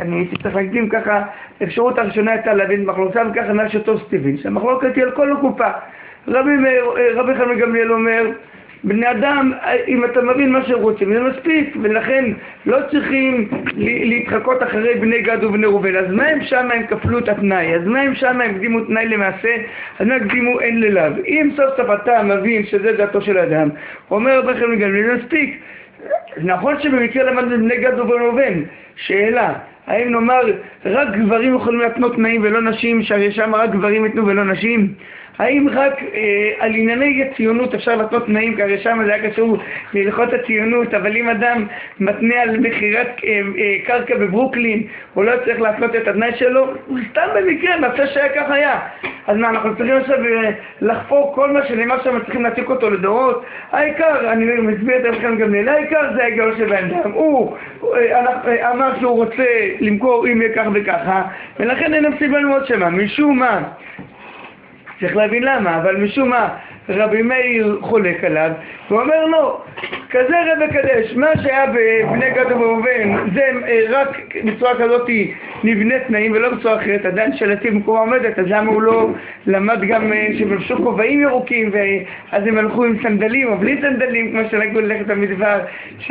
אני הייתי צריך להקדים ככה, האפשרות הראשונה הייתה להבין מחלוקה, וככה נראה שטוב סטיבין, שהמחלוקת היא על כל הקופה. רבי חנן גמליאל אומר, בני אדם, אם אתה מבין מה שהם רוצים, זה מספיק, ולכן לא צריכים להתחקות אחרי בני גד ובני ראובן. אז מה הם שם הם כפלו את התנאי? אז מה הם שם הם הקדימו תנאי למעשה? אז מה הקדימו אין ללאו? אם סוף סוף אתה מבין שזה דעתו של אדם, אומר רבי חנן גמליאל, מספיק. נכון שבמקרה למד בני גד ובני ראובן, שאלה, האם נאמר רק גברים יכולים להתנות תנאים ולא נשים, שהרי שם רק גברים יתנו ולא נשים? האם רק על ענייני ציונות אפשר להתנות תנאים, כי הרי שם זה היה קשור להלכות הציונות, אבל אם אדם מתנה על מחירת קרקע בברוקלין, הוא לא צריך להתנות את התנאי שלו, הוא סתם במקרה, נעשה שהיה כך היה. אז מה, אנחנו צריכים עכשיו לחפור כל מה שנאמר שם, צריכים להציג אותו לדורות? העיקר, אני מסביר את לכם גם לילה, העיקר זה ההיגיון של בן אדם. הוא אמר שהוא רוצה למכור אם יהיה כך וככה, ולכן אין סיבה מאוד שמה, משום מה, צריך להבין למה, אבל משום מה רבי מאיר חולק עליו, הוא אומר לו, כזה רבי קדש, מה שהיה בבני גד ובראובן, זה רק בצורה כזאת נבנה תנאים ולא בצורה אחרת, עדיין שלטי במקום עומדת, אז למה הוא לא למד גם שבלשו כובעים ירוקים, ואז הם הלכו עם סנדלים או בלי סנדלים, כמו שנגדו ללכת המדבר,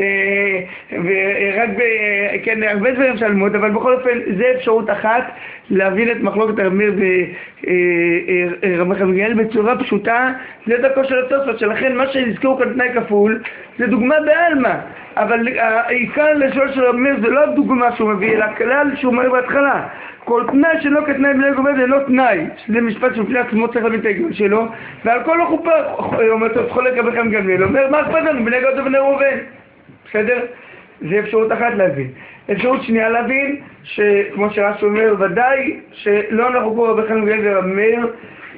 ורק כן, הרבה דברים של ללמוד, אבל בכל אופן, זה אפשרות אחת, להבין את מחלוקת הרב מאיר ורבי חנן גמליאל בצורה פשוטה, זה דרכו של התוספות, שלכן מה שהזכירו כאן תנאי כפול, זה דוגמה בעלמא, אבל העיקר לשאול של רבי מאיר זה לא דוגמה שהוא מביא, אלא כלל שהוא אומר בהתחלה, כל תנאי שלא כתנאי בני גובה זה לא תנאי, שזה משפט שמפני עצמו צריך להבין את ההיגיון שלו, ועל כל החופה, אומר טוב, חולק רבי חנן גמליאל, אומר מה אכפת לנו בני גד ובני ראובן, בסדר? זה אפשרות אחת להבין. אפשרות שנייה להבין, שכמו שרש"י אומר, ודאי שלא אנחנו פה רבי חנן גמליאל ורבי מאיר,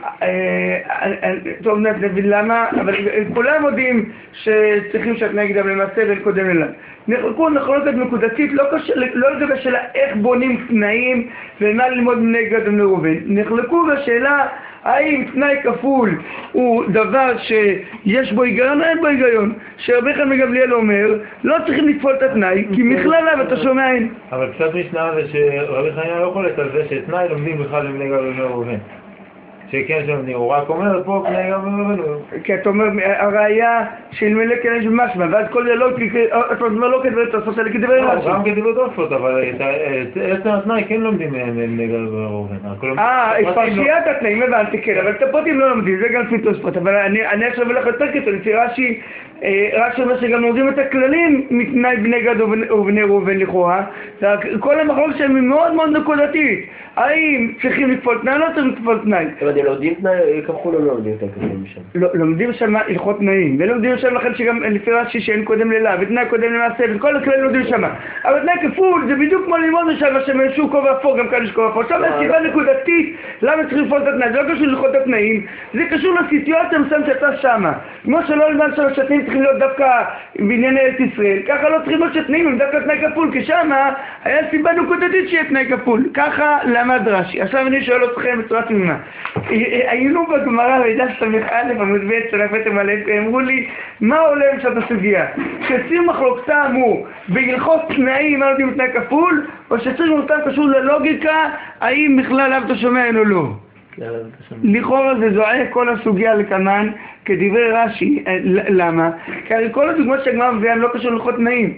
טוב נבין למה, אבל כולם יודעים שצריכים שהתנאי קדם למעשה ואין קודם אליו. נחלקו נחלוקת נקודתית, לא לגבי שאלה איך בונים תנאים ומה ללמוד בני גד ובני ראובן. נחלקו בשאלה האם תנאי כפול הוא דבר שיש בו היגיון או אין בו היגיון. שרבי חנן גמליאל אומר, לא צריכים לפעול את התנאי, כי מכללה ואתה שומע אין. אבל קצת משנה זה שרבי חנן לא חולק על זה שתנאי לומדים בכלל בבני גד ובני ראובן. שכן שלומדים, הוא רק אומר פה בני גד ובני ראובן. כי אתה אומר, הראייה שאלמלא כן יש במשמע, ואז כל זה לא, אתה אומר לא כדברי תוספות, אלא כדברי רש"י. גם כדברי תוספות, אבל עצם התנאי כן לומדים בבני גד ובני ראובן. את פרשיית התנאים הבנתי, כן, אבל את הפרטים לא לומדים, זה גם לפי תוספות, אבל אני עכשיו הולך יותר קטן, לפי רש"י אומר שגם לומדים את הכללים מתנאי בני גד ובני ראובן לכאורה, כל המחלוקת שלהם היא מאוד מאוד נקודתית, האם צריכים לפעול תנאי או לא צריכים לפעול תנאי? אבל לומדים תנאי כפול או לא לומדים את הכללים שם? לומדים שם הלכות תנאים, ולומדים שם לכן שגם לפי רש"י שאין קודם לילה, ותנאי קודם למעשה, וכל הכללים לומדים שם. אבל תנאי כפול זה בדיוק כמו ללמוד משם, שהוא כובע אפור, גם כאן יש כובע אפור. שם הסיבה נקודתית, למה צריכים לפעול את התנאי? זה לא קשור ללכות התנאים, זה קשור לסיטואציה מסוימת שאתה שמה. כמו שלא למד שם שהתנאים צריכים להיות דווקא בענייני ארץ ישראל, ככה לא צריכים להיות שהתנאים הם דווקא תנאי כפול, כי שמה היה סיבה נקודתית שיהיה תנאי כפול. ככה למד רש"י. עכשיו אני שואל אתכם בצורה תמימה. היינו בגמרא לידע ס"א המודבט שלפתם עליהם, אמרו לי, מה עולה משת הסוגיה? שציר מחלוקתה אמרו, בהלכות תנאים מה יודעים תנאי כפול, או שציר מחלוקתה קשור ללוגיקה, האם בכלל אב אתה שומע אין או לא? לכאורה זה זועק כל הסוגיה לכנן, כדברי רש"י, למה? כי הרי כל הדוגמאות שהגמרא מביאה לא קשור להלכות תנאים.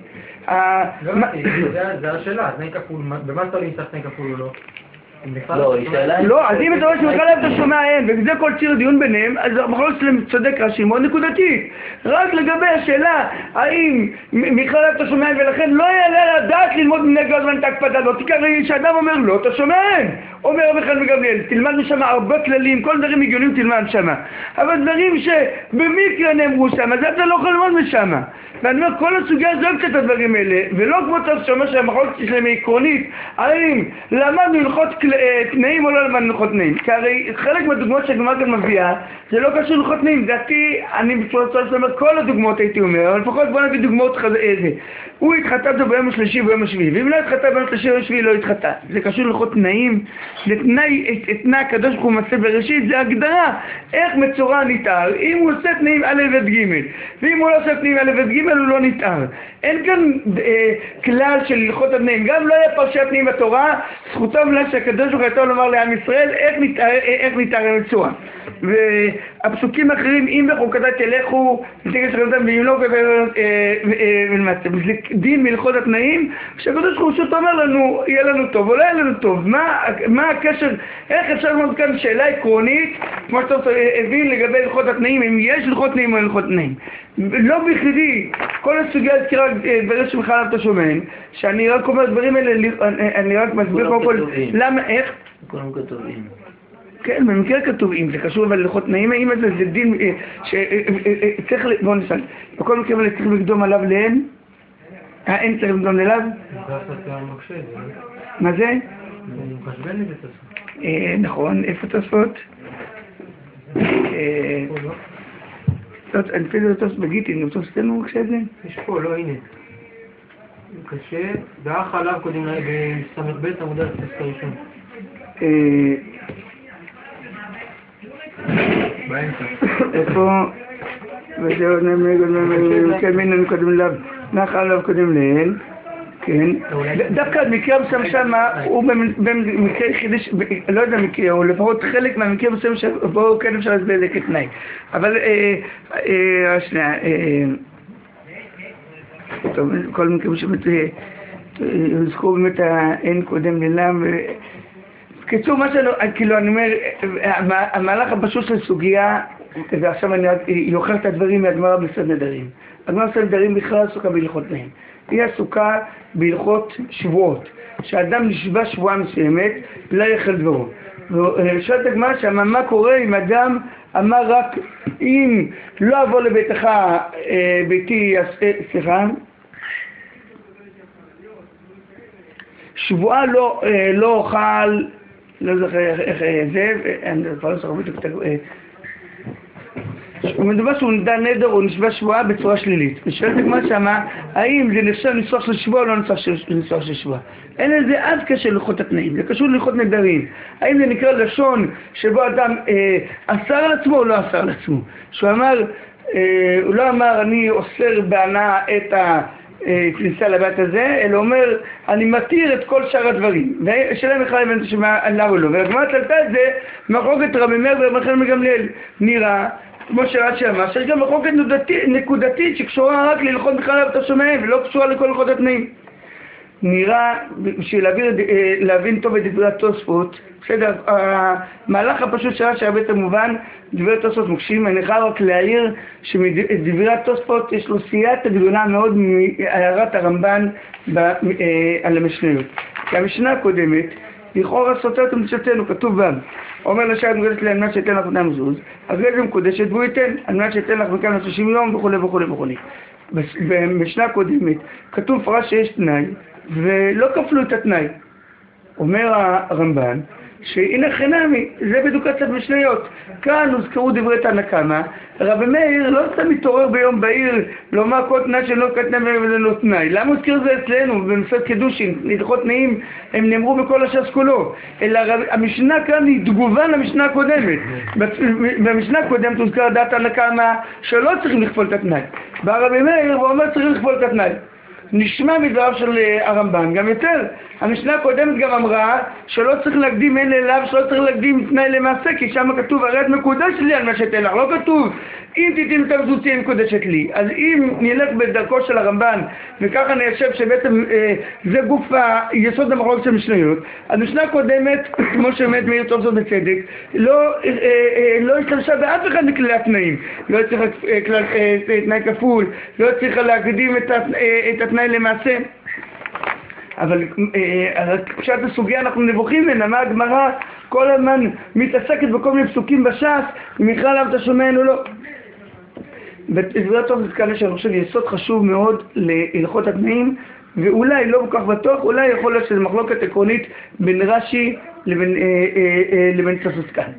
זה השאלה, תנאי כפול, במה אתה נמצא תנאי כפול או לא? לא, אז אם אתה רואה שבכלל אתה שומע אין, וזה כל ציר דיון ביניהם, אז המחלוקת שלהם צודק רש"י מאוד נקודתית. רק לגבי השאלה, האם בכלל אתה שומע אין, ולכן לא יעלה לדעת ללמוד בני גד ואין את ההקפדה, לא תיקח שאדם אומר לא, אתה שומע אין. אומר רבי חנן גמליאל, תלמד משם הרבה כללים, כל דברים הגיוניים תלמד שם. אבל דברים שבמקרה נאמרו שם, אז אתה לא יכול ללמוד משם. ואני אומר, כל הסוגיה זו קצת הדברים האלה, ולא כמו טוב שאומר שהמחלוקת שלהם היא עקרונית, האם למדנו הלכות תנאים או לא למדנו הלכות תנאים? כי הרי חלק מהדוגמאות שהגמרא גם מביאה, זה לא קשור להלכות תנאים, דעתי, אני בצורה שאומר כל הדוגמאות הייתי אומר, אבל לפחות בוא נביא דוגמאות איזה. הוא התחתן ביום השלישי וביום השביעי, ואם לא התחתן ביום השלישי וביום השביעי לא התחתן. זה קשור להלכות תנאים, לתנאי הקדוש ברוך הוא מעשה בראשית, זה הגדרה איך מצורע נתאר. אם הוא עושה תנאים א' וב' ג', ואם הוא לא עושה תנאים א' וב' ג' הוא לא נתאר. אין כאן כלל של הלכות התנאים. גם לא היה פרשת תנאים בתורה, זכותו מלאה שהקדוש ברוך הוא יתור לומר לעם ישראל איך נתאר המצורע. והפסוקים האחרים, אם בחוקתה תלכו ותגש חלותם ואם לא ולמעשה. זה דין מלכות התנאים, שהקדוש ברוך הוא אומר לנו, יהיה לנו טוב או לא יהיה לנו טוב. מה הקשר, איך אפשר לומר כאן שאלה עקרונית, כמו שאתה הבין לגבי הלכות התנאים, אם יש הלכות תנאים או הלכות תנאים. לא בכדי, כל הסוגיה הזכירה דברים שמחלב אתה שומע, שאני רק אומר דברים האלה, אני רק מסביר קודם כל, למה, איך? כולם כתובים. כן, במקרה כתוב, אם זה קשור אבל הלכות תנאים, אם זה דין שצריך, בואו נשאל, בכל מקרה צריך לקדום עליו לאין? אין צריך לקדום אליו? מה זה? נכון, איפה תוספות? אני חושב לתוס בגיטין, לתוס תנו בבקשה את זה? יש פה, לא, הנה. קשה, ואח עליו קודם בסמך ב' עמודה לפסקה ראשון. באמצע. איפה? וזהו נמי קודם אליו, נח עליו קודם לאל. כן, דווקא המקרה מסוים שם הוא במקרה חידש, לא יודע מקרה, או לפחות חלק מהמקרה מסוים שבו כן אפשר להסביר את זה כתנאי. אבל, שנייה, טוב, כל מקרה שבאמת יזכו באמת האין קודם ללם. בקיצור, מה שאני, כאילו אני אומר, המהלך הפשוט של סוגיה, ועכשיו אני יוכל את הדברים מהגמרא בסוד נדרים. הגמרא בסוד נדרים בכלל עסוקה בהלכות תנאים. היא עסוקה בהלכות שבועות, שאדם נשבע שבועה מסוימת, לא יחל דברו. ושואלת הגמרא שמה מה קורה אם אדם אמר רק אם לא אבוא לביתך ביתי, סליחה, שבועה לא אוכל, לא זוכר איך זה, אני כבר לא זוכר בדיוק, מדובר שהוא נדע נדר או נשבע שבועה בצורה שלילית. ושואלת הגמרא שמה, האם זה נחשב ניסוח של שבועה או לא ניסוח של שבועה? אין לזה עד קשר להלכות התנאים, זה קשור להלכות נדרים. האם זה נקרא לשון שבו אדם אסר על עצמו או לא אסר על עצמו? שהוא אמר, הוא לא אמר אני אוסר בהנאה את הכניסה לבית הזה, אלא אומר אני מתיר את כל שאר הדברים. ושאלה בכלל הבנתי למה או לא. והגמרא תלתה את זה מחלוקת רבי מאיר ורבי חנינא מגמליאל. נראה כמו שרש"י אמר, שיש גם מחלוקת נקודתית שקשורה רק להלכות בכלל אתה שומע ולא קשורה לכל הלכות התנאים. נראה, בשביל להבין טוב את דברי התוספות, בסדר, המהלך הפשוט שרש"י הרבה יותר מובן, דברי התוספות מוקשים, אני חייב רק להעיר שדברי התוספות יש לו סייעתא גדולה מאוד מהערת הרמב"ן על המשניות. כי המשנה הקודמת, לכאורה סותרת ומצאתנו, כתוב בה, אומר לשעה מקודשת לי על מנת שייתן לך אדם מזוז, אחרי זה מקודשת והוא ייתן, על מנת שייתן לך מכאן 30 יום וכו' וכו' וכו'. במשנה הקודמת כתוב פרש שיש תנאי ולא כפלו את התנאי. אומר הרמב"ן שהנה חינמי, זה בדיוק קצת משניות. כאן הוזכרו דברי תנא קמא, רבי מאיר לא סתם מתעורר ביום בהיר לומר כל תנאי שלא כתנאי וזה לא תנאי. למה הוזכיר זה אצלנו במסכת קידושין? הלכות תנאים הם נאמרו בכל הש"ס כולו, אלא המשנה כאן היא תגובה למשנה הקודמת. במשנה הקודמת הוזכר דעת תנא קמא שלא צריכים לכפול את התנאי, בא רבי מאיר ואומר צריכים לכפול את התנאי. נשמע מדבריו של הרמב"ן גם יותר. המשנה הקודמת גם אמרה שלא צריך להקדים אין אליו, שלא צריך להקדים תנאי למעשה, כי שם כתוב הרי את מקודשת לי על מה שתן לך, לא כתוב אם תיתן את המזוז תהיה מקודשת לי. אז אם נלך בדרכו של הרמב"ן וככה ניישב שבעצם זה גוף היסוד המחלוקת של משניות, אז משנה הקודמת כמו שאומרת מאיר טוב זאת בצדק לא השתמשה באף אחד מכללי התנאים, לא צריך תנאי כפול, לא צריך להקדים את התנאי למעשה. אבל פשט הסוגיה אנחנו נבוכים ונמה הגמרא כל הזמן מתעסקת בכל מיני פסוקים בש"ס ומכלל למה אתה שומע או לא. ודברי הטוב זה כאלה שאני חושב יסוד חשוב מאוד להלכות התנאים, ואולי לא כל כך בטוח, אולי יכול להיות שזה מחלוקת עקרונית בין רש"י לבין סוסקן.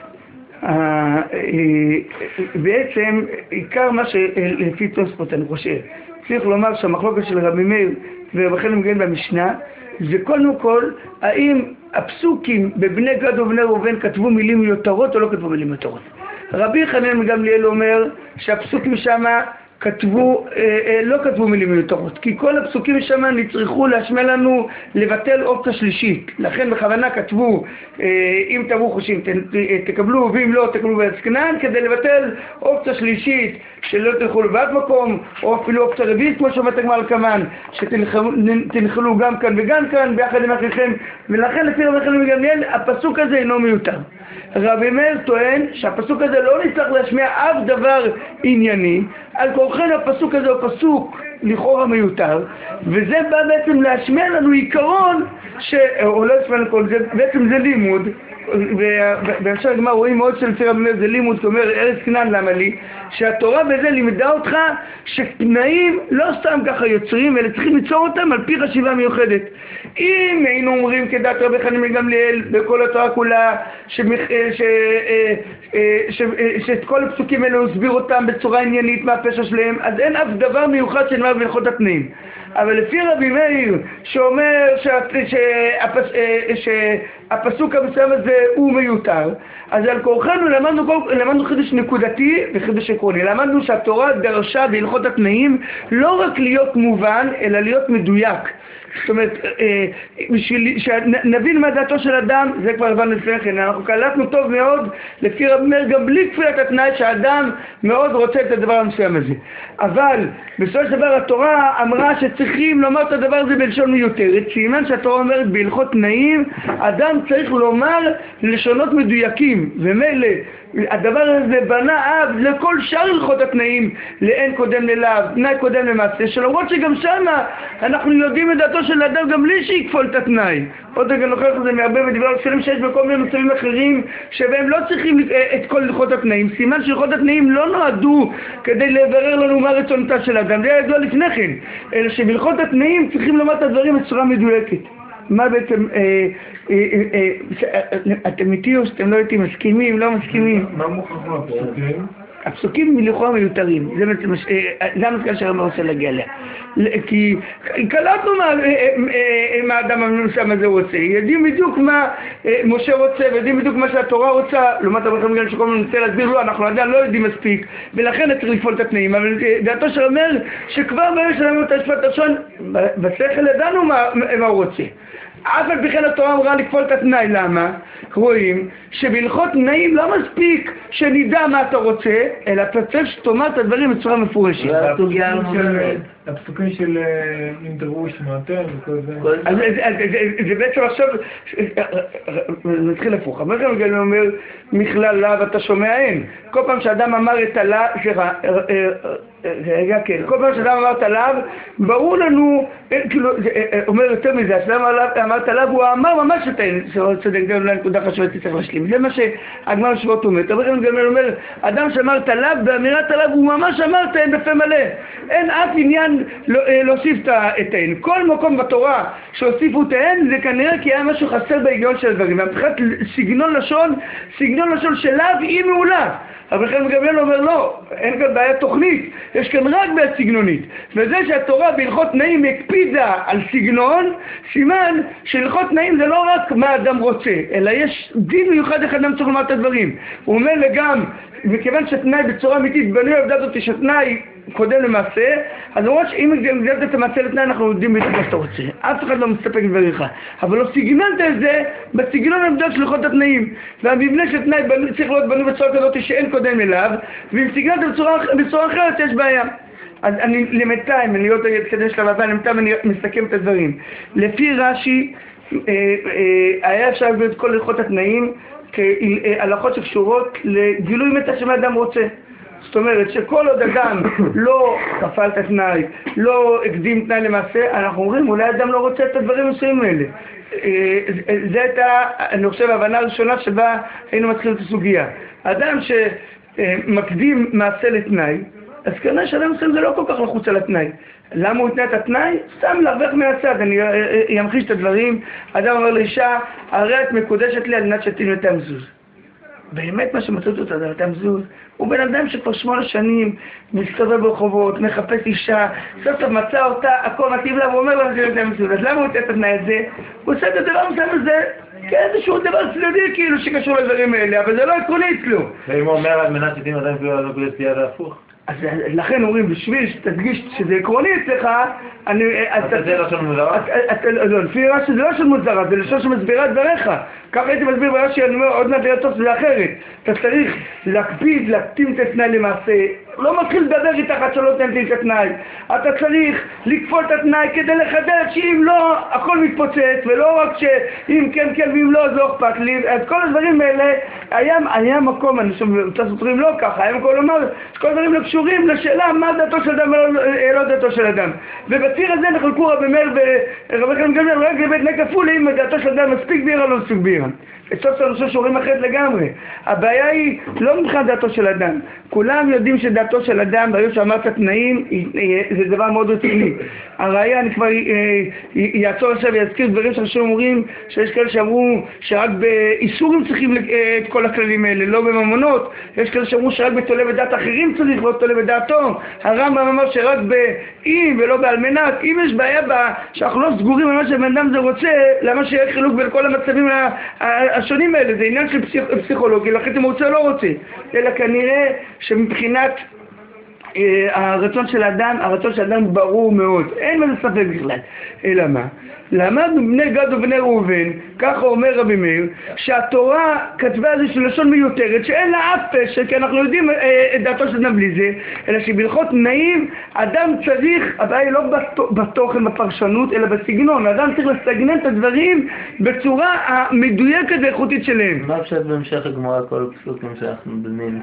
בעצם עיקר מה שלפי תוספות אני חושב צריך לומר שהמחלוקת של רבי מאיר ורבי חנינא מגמליאל במשנה זה קודם כל, האם הפסוקים בבני גד ובני ראובן כתבו מילים מיותרות או לא כתבו מילים מיותרות. רבי חנן גמליאל אומר שהפסוקים שמה לא כתבו מילים מיותרות, כי כל הפסוקים שם נצטרכו להשמיע לנו לבטל אופציה שלישית. לכן בכוונה כתבו אם תבואו חושים תקבלו, ואם לא תקבלו בארץ כנען, כדי לבטל אופציה שלישית שלא תלכו לבד מקום, או אפילו אופציה רביעית כמו שאומרת הגמרא כמן, שתנחלו גם כאן וגם כאן ביחד עם אחיכם. ולכן לפי רבי חנן גמליאל הפסוק הזה אינו מיותר. רבי מאיר טוען שהפסוק הזה לא נצטרך להשמיע אף דבר ענייני, על כורחנו הפסוק הזה הוא פסוק לכאורה מיותר, וזה בא בעצם להשמיע לנו עיקרון, או לא להשמיע לנו, בעצם זה לימוד, ובהמשך הגמרא רואים מאוד שלפי רבי מאיר זה לימוד, זאת אומרת ארץ כנען למה לי, שהתורה בזה לימדה אותך שתנאים לא סתם ככה יוצרים, אלא צריכים ליצור אותם על פי חשיבה מיוחדת. אם היינו אומרים כדעת רבי חנן גמליאל בכל התורה כולה, שאת כל הפסוקים האלה הסביר אותם בצורה עניינית מהפשע שלהם, אז אין אף דבר מיוחד שנאמר בהלכות התנאים. אבל לפי רבי מאיר שאומר שהפסוק המסוים הזה הוא מיותר, אז על כורחנו למדנו חידוש נקודתי וחידוש עקרוני. למדנו שהתורה דרשה בהלכות התנאים לא רק להיות מובן אלא להיות מדויק. זאת אומרת, בשביל שנבין מה דעתו של אדם, זה כבר הבנו לפני כן, אנחנו קלטנו טוב מאוד לפי רבי מאיר גם בלי כפילת התנאי שהאדם מאוד רוצה את הדבר המסוים הזה. אבל בסופו של דבר התורה אמרה שצריכים לומר את הדבר הזה בלשון מיותרת, סימן שהתורה אומרת בהלכות תנאים אדם צריך לומר לשונות מדויקים, ומילא הדבר הזה בנה אב לכל שאר הלכות התנאים, לאין קודם ללאו, תנאי קודם למעשה, שלמרות שגם שמה אנחנו יודעים את דעתו של האדם גם בלי שיקפול את התנאי. עוד רגע נוכח את זה מהרבה מדברי הרשעים שיש בכל מיני מצבים אחרים שבהם לא צריכים את כל הלכות התנאים. סימן שהלכות התנאים לא נועדו כדי לברר לנו מה רצונתה של האדם, זה היה ידוע לפני כן, אלא שבהלכות התנאים צריכים לומר את הדברים בצורה מדויקת. מה בעצם, אתם איתי או שאתם לא איתי, מסכימים, לא מסכימים? מה מוכרח מהפסוקים? הפסוקים מלכאורה מיותרים, זה המסקנה שהרמב"ם רוצה להגיע אליה. כי קלטנו מה האדם המנוסם הזה רוצה, יודעים בדיוק מה משה רוצה, ויודעים בדיוק מה שהתורה רוצה, לעומת רבי חנן גמליאל שכל הזמן ננסה להסביר לו, אנחנו עדיין לא יודעים מספיק, ולכן צריך לפעול את התנאים. אבל דעתו של אומר שכבר ברגע שלנו את השפת לשון, בשכל ידענו מה הוא רוצה. אף על פי כן התורה אמרה לקפול את התנאי. למה? רואים שבהלכות תנאים לא מספיק שנדע מה אתה רוצה, אלא אתה צריך שתאמר את הדברים בצורה מפורשת. הפסוקים של אם תראו שמעתם וכל זה. אז זה בעצם עכשיו נתחיל הפוך. רבי חנן גמליאל אומר מכלל לאו אתה שומע אין. כל פעם שאדם אמר את הלאו, כל פעם שאדם אמר את הלאו, ברור לנו, כאילו, אומר יותר מזה, שאדם אמר את הלאו, הוא אמר ממש את האין, צודק, זה אולי נקודה חשובה שצריך להשלים. זה מה שהגמרא שבועות אומרת. רבי חנן גמליאל אומר, אדם שאמר את הלאו, באמירת הלאו הוא ממש אמר את האין בפה מלא. אין אף עניין להוסיף את האין. כל מקום בתורה שהוסיפו את האין, זה כנראה כי היה משהו חסר בהיגיון של הדברים. מבחינת סגנון לשון של לאו היא מעולה. אבל חנן גמליאל אומר לא, אין כאן בעיה תוכנית, יש כאן רק בעיה סגנונית. וזה שהתורה בהלכות תנאים הקפידה על סגנון, סימן שהלכות תנאים זה לא רק מה האדם רוצה, אלא יש דין מיוחד איך אדם צריך לומר את הדברים. הוא אומר גם, מכיוון שתנאי בצורה אמיתית בנוי העובדה הזאת שתנאי קודם למעשה, אז למרות שאם הגדלת את המעשה לתנאי אנחנו יודעים בדיוק מה שאתה רוצה, אף אחד לא מסתפק בדבריך, אבל לא סגננת את זה בסגנון המדויק של הלכות התנאים. והמבנה של תנאי צריך להיות בנוי בצורה כזאת שאין קודם אליו, ואם סגננת בצורה אחרת יש בעיה. אז אני למתיים, אני לא אתקדם שלב הבא, למתיים אני מסכם את הדברים. לפי רש"י היה אפשר להגביל את כל הלכות התנאים כהלכות שקשורות לגילוי מתח שמה אדם רוצה. זאת אומרת שכל עוד אדם לא כפל את התנאי, לא הקדים תנאי למעשה, אנחנו אומרים אולי אדם לא רוצה את הדברים מסוימים האלה. זה הייתה, אני חושב, ההבנה הראשונה שבה היינו מתחילים את הסוגיה. אדם שמקדים מעשה לתנאי, אז כנראה שאדם מסוים זה לא כל כך לחוץ על התנאי. למה הוא התנה את התנאי? סתם להרוויח מהצד, אני אמחיש את הדברים. אדם אומר לאישה, הרי את מקודשת לי על מנת שתהיי מתי מזוז. באמת מה שמצאות אותו זה אדם זוז. הוא בן אדם שכבר 8 שנים מסתובב ברחובות, מחפש אישה, סוף סוף מצא אותה, הכל מתאים לה, והוא אומר לה שזה יותר מסוים. אז למה הוא עושה את התנאי הזה? הוא עושה את הדבר מסוים הזה כאיזשהו דבר צדדי כאילו שקשור לדברים האלה, אבל זה לא עקרוני אצלו. ואם הוא אומר על מנת שתים עדיין כאילו לא כדי סטייה זה הפוך? אז לכן אומרים, בשביל שתדגיש שזה עקרוני אצלך, זה לשון מוזרה? לא, לפי רש"י זה לא לשון מוזרה, זה לשון שמסבירה את דבריך. ככה הייתי מסביר ברש"י, אני אומר, עוד מעט לרצות שזה אחרת. אתה צריך להקפיד, להקטים את התנאי למעשה. לא מתחיל לדבר איתך עד שלא תנתים את התנאי. אתה צריך לקפול את התנאי כדי לחדש שאם לא, הכל מתפוצץ, ולא רק שאם כן כן ואם לא, זה לא אכפת לי. אז כל הדברים האלה, היה מקום, אני חושב, סותרים לא ככה, היה מקום לומר, כל הדברים לא קשורים לשאלה מה דעתו של אדם ולא דעתו של אדם. ובציר הזה נחלקו רבי מאיר ורבי חנין גמליאל רק לבית בני כפולי, אם דעתו של אדם מספיק בירה או לא מספיק בירה. סוף סוף אני חושב שאומרים אחרת לגמרי. הבעיה היא לא מבחינת דעתו של אדם. כולם יודעים שדעתו של אדם, ברגע שאמרת תנאים, זה דבר מאוד רציני. הראיה, אני כבר יעצור עכשיו ויזכיר דברים שאנשים אומרים, שיש כאלה שאמרו שרק באיסורים צריכים את כל הכללים האלה, לא בממונות. יש כאלה שאמרו שרק בתולה בדעת אחרים צריך, לא תולה בדעתו. הרמב"ם אמר שרק באם ולא באלמנת. אם יש בעיה שאנחנו לא סגורים על מה שבן אדם זה רוצה, למה שיהיה חילוק בין כל המצבים השונים האלה? זה עניין של פסיכולוגיה, לכן אם הוא רוצה או לא רוצה. אלא כנראה שמבחינת הרצון של האדם ברור מאוד, אין מזה ספק בכלל. אלא מה? למדנו בני גד ובני ראובן, ככה אומר רבי מאיר, שהתורה כתבה על זה של לשון מיותרת, שאין לה אף פשע, כי אנחנו יודעים את דעתו של אדם בלי זה, אלא שבהלכות תנאים, אדם צריך, הבעיה היא לא בתוכן, בפרשנות, אלא בסגנון. אדם צריך לסגנן את הדברים בצורה המדויקת ואיכותית שלהם. מה אפשר בהמשך הגמרא כל הפסוקים שאנחנו דנים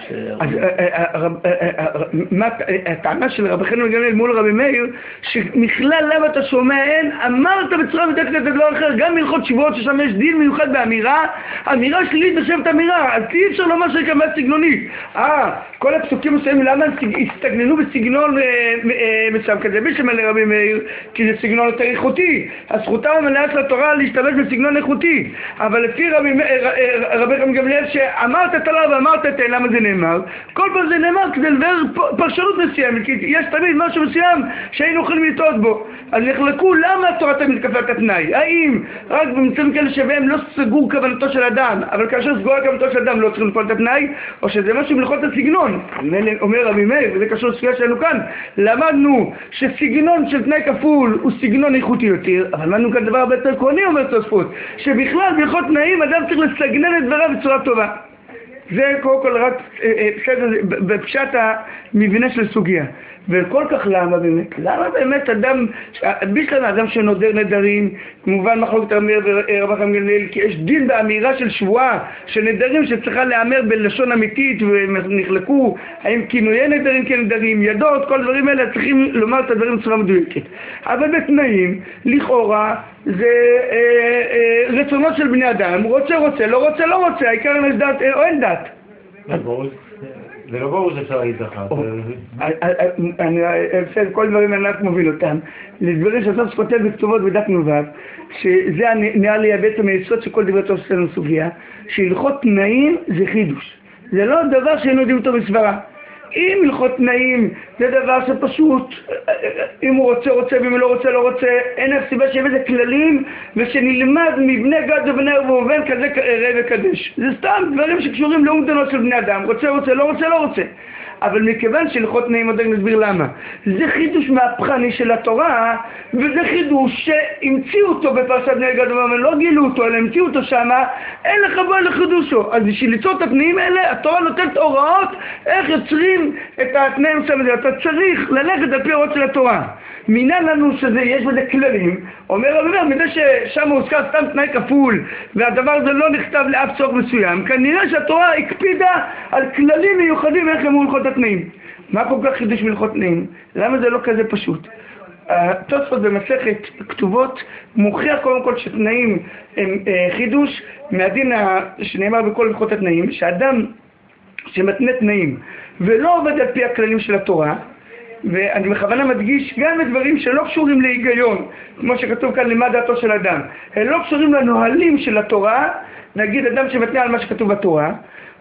הטענה של רבי חנין גמליאל מול רבי מאיר, שמכלל למה אתה שומע אין, אמרת בצורה מדקת את הדבר אחר, גם מלכות שבועות ששם יש דין מיוחד באמירה, אמירה שלילית בשבת אמירה, אז אי אפשר לומר שהיא כמה סגנונית. כל הפסוקים מסוימים, למה הסתגננו בסגנון מסוים כזה? בשם אלה רבי מאיר, כי זה סגנון יותר איכותי. הזכותה המלאה של התורה להשתמש בסגנון איכותי. אבל לפי רבי חנין גמליאל שאמרת את הלאה ואמרת את למה זה נאמר, כל פעם זה נאמר כדי לבר פרשנות מסוימת, כי יש תמיד משהו מסוים שהיינו יכולים לטעות בו. אז נחלקו למה התורה תמיד כפתה את התנאי. האם רק במצבים כאלה שבהם לא סגור כוונתו של אדם, אבל כאשר סגורה כוונתו של אדם לא צריכים לפעול את התנאי, או שזה משהו מלכות הסגנון. אומר רבי מאיר, וזה קשור לסוגיה שלנו כאן, למדנו שסגנון של תנאי כפול הוא סגנון איכותי יותר, אבל למדנו כאן דבר הרבה יותר עקרוני, אומר תוספות, שבכלל בהלכות תנאים אדם צריך לסגנן את דבריו בצורה טובה. זה קודם כל רק בפשט המבנה של סוגיה. וכל כך למה באמת? למה באמת אדם, בכלל אדם שנודר נדרים, כמובן מחלוקת רבי חנין גמליאל, כי יש דין באמירה של שבועה, של נדרים שצריכה להיאמר בלשון אמיתית, ונחלקו, האם כינויי נדרים כנדרים, ידות, כל הדברים האלה צריכים לומר את הדברים בצורה מדויקת. אבל בתנאים, לכאורה, זה רצונות של בני אדם, רוצה, לא רוצה, לא רוצה, העיקר אם יש דת או אין דת. זה לא ברור שאפשר להגיד לך. כל דברים האלה רק מוביל אותם. לדברים שהסוף שכותב בכתובות בדף נובב, שזה נראה לי בעצם היסוד שכל דברי טוב שלנו סוגיה, שהלכות תנאים זה חידוש. זה לא דבר שהיינו יודעים אותו בסברה. אם הלכות תנאים זה דבר שפשוט, אם הוא רוצה, ואם הוא לא רוצה, אין אף סיבה שיהיה בזה כללים, ושנלמד מבני גד ובני ראובן כזה ראה וקדש. זה סתם דברים שקשורים לאומדנות של בני אדם, רוצה, לא רוצה. אבל מכיוון שהלכות תנאים, עוד נסביר למה. זה חידוש מהפכני של התורה, וזה חידוש שהמציאו אותו בפרשת בני גד ובני, לא גילו אותו, אלא המציאו אותו שמה, אין לך בו לחידושו. אז בשביל ליצור את התנאים האלה, התורה נותנת הוראות איך יוצרים את התנאים הזה. אתה צריך ללכת על פי הוראות של התורה. מינה לנו שיש בזה כללים, אומר רבי מאיר, מדי ששם הוזכר סתם תנאי כפול, והדבר הזה לא נכתב לאף צורך מסוים, כנראה שהתורה הקפידה על כללים מיוחדים איך הם הולכות התנאים. מה כל כך חידוש בהלכות תנאים? למה זה לא כזה פשוט? תוספות במסכת כתובות מוכיח קודם כל שתנאים הם חידוש, מהדין שנאמר בכל הלכות התנאים, שאדם שמתנה תנאים ולא עובד על פי הכללים של התורה, ואני בכוונה מדגיש גם את דברים שלא קשורים להיגיון, כמו שכתוב כאן למה דעתו של אדם, הם לא קשורים לנהלים של התורה, נגיד אדם שמתנה על מה שכתוב בתורה,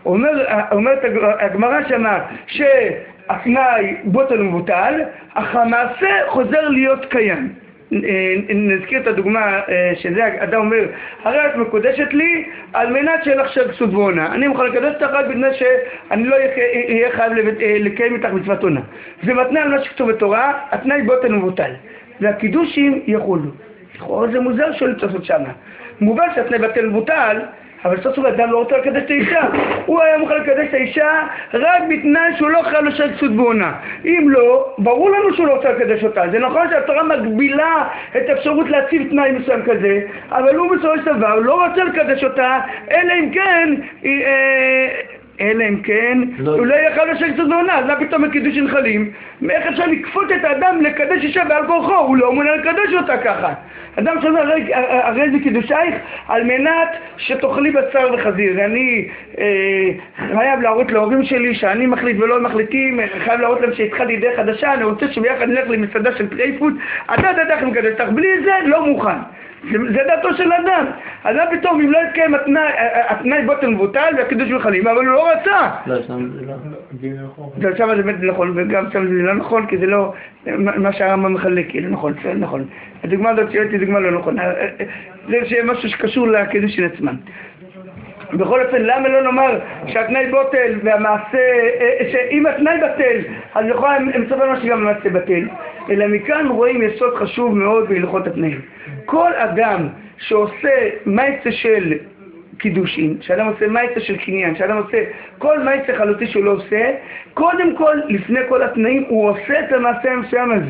אומרת הגמרא שמה שהתנאי בוטל ומבוטל, אך המעשה חוזר להיות קיים. נזכיר את הדוגמה שזה אדם אומר, הרי את מקודשת לי על מנת שיהיה לך שג סוד ועונה. אני מוכן לקדש אותך רק בגלל שאני לא אהיה חייב לקיים איתך מצוות עונה. זה מתנה על מה שכתוב בתורה, התנאי בוטל ומבוטל. והקידושים יחולו. לכאורה זה מוזר שלא לעשות שמה. מובן שהתנאי בטל ומבוטל, אבל סוף סוף אדם לא רוצה לקדש את האישה. הוא היה מוכן לקדש את האישה רק בתנאי שהוא לא חייב לשג סוד ועונה. אם לא, ברור לנו שהוא לא רוצה לקדש אותה. זה נכון שהתורה מגבילה את האפשרות להציב תנאי מסוים כזה, אבל הוא בסופו של דבר לא רוצה לקדש אותה, אלא אם כן, הוא לא יהיה חייב לשג סוד ועונה. אז מה פתאום הקידושין חלים? איך אפשר לקפוט את האדם לקדש אישה בעל כורחו? הוא לא מעוניין לקדש אותה ככה. אדם שאומר, הרי זה קידושייך על מנת שתאכלי בשר וחזיר. אני חייב להראות להורים שלי שאני מחליט ולא מחליטים, חייב להראות להם שהתחלתי דרך חדשה, אני רוצה שביחד נלך למסעדה של טרייפוד, אתה דרך מקדש אותך, בלי זה לא מוכן. זה דעתו של אדם. אז פתאום אם לא יתקיים התנאי בוטל מבוטל והקידוש מחלים, אבל הוא לא רצה. לא, שם זה לא. שם זה באמת נכון, וגם שם זה לא נכון, כי זה לא מה שהרמב"ם מחלק, לא נכון, זה נכון. הדוגמה הזאת שהייתי דוגמה לא נכון. זה משהו שקשור לקידושין עצמם. בכל אופן, למה לא נאמר שהתנאי בוטל והמעשה, שאם התנאי בטל, אז לכאורה הם מצפים מה שגם המעשה בטל. אלא מכאן רואים יסוד חשוב מאוד בהלכות התנאים. כל אדם שעושה מעשה של קידושין, שאדם עושה מעשה של קניין, שאדם עושה כל מעשה חלוטי שהוא לא עושה, קודם כל, לפני כל התנאים, הוא עושה את המעשה המסוים הזה.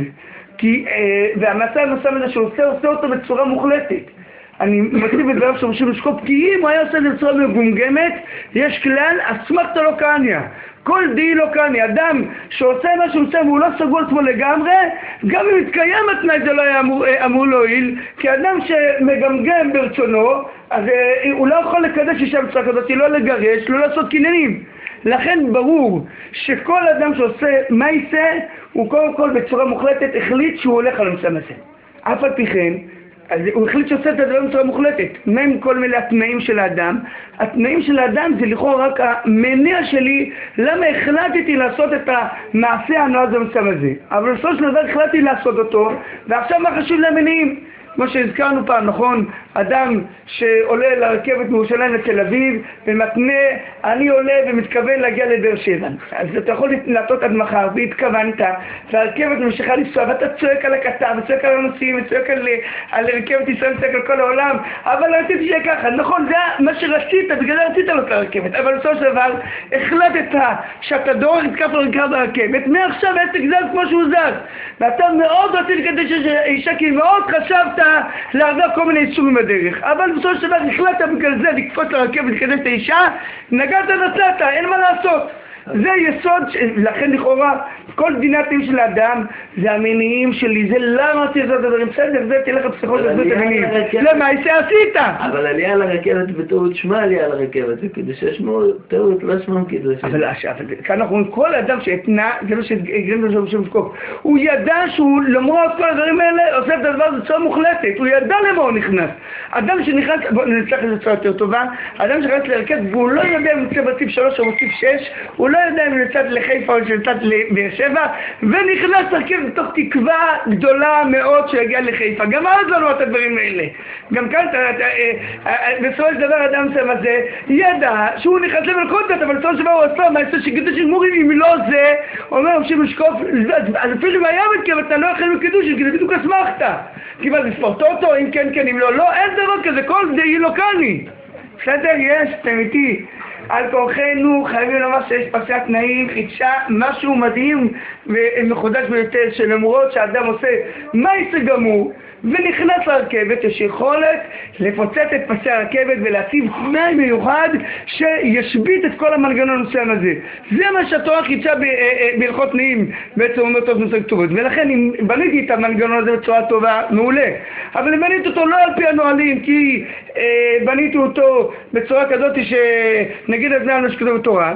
והמעשה המסוים הזה שהוא עושה אותו בצורה מוחלטת. אני מציב את דבריו שרשום לשקוף, כי אם הוא היה עושה את זה בצורה מגומגמת, יש כלל, אסמכתא לא קניא. כל דאי לא קניא. אדם שעושה מה שהוא עושה והוא לא סגור עצמו לגמרי, גם אם יתקיים התנאי זה לא היה אמור להועיל, כי אדם שמגמגם ברצונו, אז הוא לא יכול לקדש אישה בצורה כזאת, לא לגרש, לא לעשות קניינים. לכן ברור שכל אדם שעושה מעשה, הוא קודם כל בצורה מוחלטת החליט שהוא הולך על המסע הזה. אף על פי כן, אז הוא החליט שעושה את הדבר בצורה מוחלטת. מהם כל מיני התנאים של האדם. התנאים של האדם זה לכאורה רק המניע שלי למה החלטתי לעשות את המעשה הנועד במצב הזה. אבל בסופו של דבר החלטתי לעשות אותו, ועכשיו מה חשוב למניעים? כמו שהזכרנו פעם, נכון? אדם שעולה לרכבת מירושלים לתל אביב ומתנה, אני עולה ומתכוון להגיע לבאר שבע. אז אתה יכול לעשות עד מחר והתכוונת, והרכבת ממשיכה לנסוע, ואתה צועק על הכתב, וצועק על הנוסעים, וצועק על רכבת ישראל, וצועק על כל העולם, אבל רציתי שיהיה ככה. נכון, זה מה שרצית, בגלל זה רצית לעלות לרכבת, אבל בסופו של דבר החלטת שאתה דור התקף לרכב ברכבת, מעכשיו העסק זז כמו שהוא זז, ואתה מאוד רצית לקדש אישה, כי מאוד חשבת להרדף כל מיני איסורים בדרך, אבל בסופו של דבר החלטת בגלל זה לקפוץ לרכבת לקדש את האישה, נגעת נצאת, אין מה לעשות. זה יסוד, לכן לכאורה כל דינתים של האדם זה המניעים שלי, זה למה עשית את הדברים, בסדר, זה תלך לפסיכות להסביר את המניעים, למה עשית? אבל עלייה לרכבת בטעות שמה עלייה לרכבת, זה קידושי שמו, טעות לא שמם קידושי. אבל כאן אנחנו רואים כל אדם שהתנה, זה מה שהגרים לו שם שקוף, הוא ידע שהוא למרות כל הדברים האלה עושה את הדבר הזה בצורה מוחלטת, הוא ידע למה הוא נכנס. אדם שנכנס, בואו נצטרך את זה צורה יותר טובה, אדם שנכנס לרכבת והוא לא יודע אם נצא בציב 3 או בציב 6, הוא לא יודע אם נצאת לחיפה או נצאת לבאר שבע, ונכנס לרכבת בתוך תקווה גדולה מאוד שיגיע לחיפה. גם אז לא נראה את הדברים האלה. גם כאן, בסופו של דבר אדם שם הזה, ידע שהוא נכנס למלכות, אבל בסופו של דבר הוא עשה מעשה שקידוש מורים, אם לא זה, אומר רבי משקוף, אז אפילו אם היה מתקרב, אתה לא יכול מקידוש, כי זה בדיוק אסמכת. כי מה, זה ספורטו אותו, אם כן, כן, אם לא, לא, אין דבר כזה, כל זה היא לא קני. בסדר, יש, אתם איתי. על כורחנו חייבים לומר שיש פסי התנאים, חידשה משהו מדהים ומחודש ביותר, שלמרות שאדם עושה מעשה גמור ונכנס לרכבת, יש יכולת לפוצץ את פסי הרכבת ולהציב תנאי מיוחד שישבית את כל המנגנון המסוים הזה. זה מה שהתורה חידשה בהלכות תנאים, בעצם אומר טוב נושא כתובות. ולכן אם בניתי את המנגנון הזה בצורה טובה, מעולה. אבל אם בניתי אותו לא על פי הנועלים, כי בניתי אותו בצורה כזאת שנגיד את זה על מה שכתוב בתורה,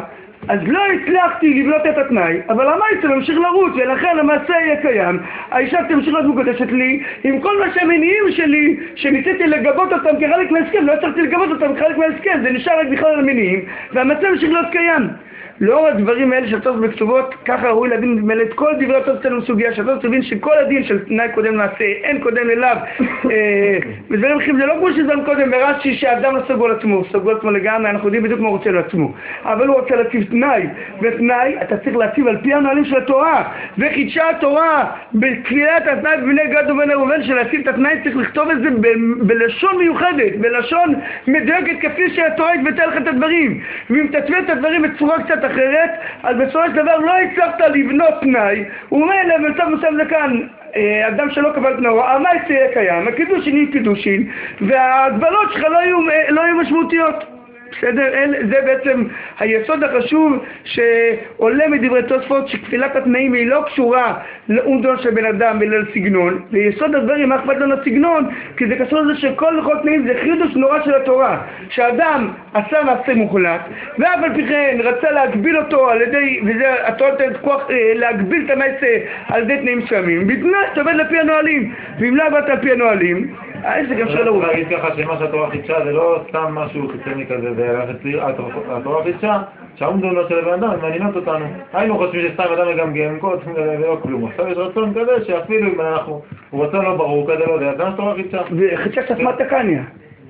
אז לא הצלחתי לבנות את התנאי, אבל המעשה ממשיך לרוץ, ולכן המעשה יהיה קיים. האישה תמשיך להיות מקודשת לי, עם כל מה שהמניעים שלי, שניסיתי לגבות אותם כחלק מההסכם, לא הצלחתי לגבות אותם כחלק מההסכם, זה נשאר רק בכלל על המניעים, והמעשה ממשיך להיות קיים. לאור הדברים האלה של התוספות בכתובות, ככה ראוי להבין את כל דברי התוספות אצלנו בסוגיה, שהתוספות תבין שכל הדין של תנאי קודם מעשה, אין קודם אליו, ודברים אחרים, זה לא כמו שזה קודם ברש"י שהאדם לא סגור על עצמו, סגור על עצמו לגמרי, אנחנו יודעים בדיוק מה הוא רוצה לעצמו, אבל הוא רוצה להציב תנאי, ותנאי אתה צריך להציב על פי הנהלים של התורה, וחידשה התורה בקביעת התנאי בבני גד ובני ראובן, שלהציב את התנאי צריך לכתוב את זה בלשון מיוחדת, בלשון מדויקת כפי שהתורה התבטאה לך את הדברים, ואם תתווה את הדברים בצורה קצת אחרת, אז בסופו של דבר לא הצלחת לבנות תנאי. הוא אומר להם, במצב מסוים זה כאן, אדם שלא קבל תנאי, המעשה יהיה קיים, הקידושין יהיה קידושין, וההגבלות שלך לא יהיו משמעותיות. בסדר? זה בעצם היסוד החשוב שעולה מדברי תוספות, שכפילת התנאים היא לא קשורה לאומדון של בן אדם ולא לסגנון, ויסוד הדברים מה אכפת לנו לסגנון, כי זה קשור לזה שכל תנאים זה חידוש נורא של התורה, שאדם עשה מעשה מוחלט, ואף על פי כן רצה להגביל אותו על ידי, וזה התורה נותנת כוח להגביל את המעשה על ידי תנאים מסוימים, בתנאי שתעבד לפי הנהלים, ואם לא עבדת על פי הנהלים, זה גם שלא הוא. להגיד ככה שמה שהתורה חידשה זה לא סתם משהו חיצוני כזה, התורה חידשה שהאומדנות של הבן אדם מעניינות אותנו. היינו חושבים שסתם אדם מגמגם, כל עצמי כזה ולא כלום. עכשיו יש רצון כזה שאפילו אם הוא רצון לא ברור כזה לא יודע, זה מה שהתורה חידשה. וחידשה קצת מתקניה.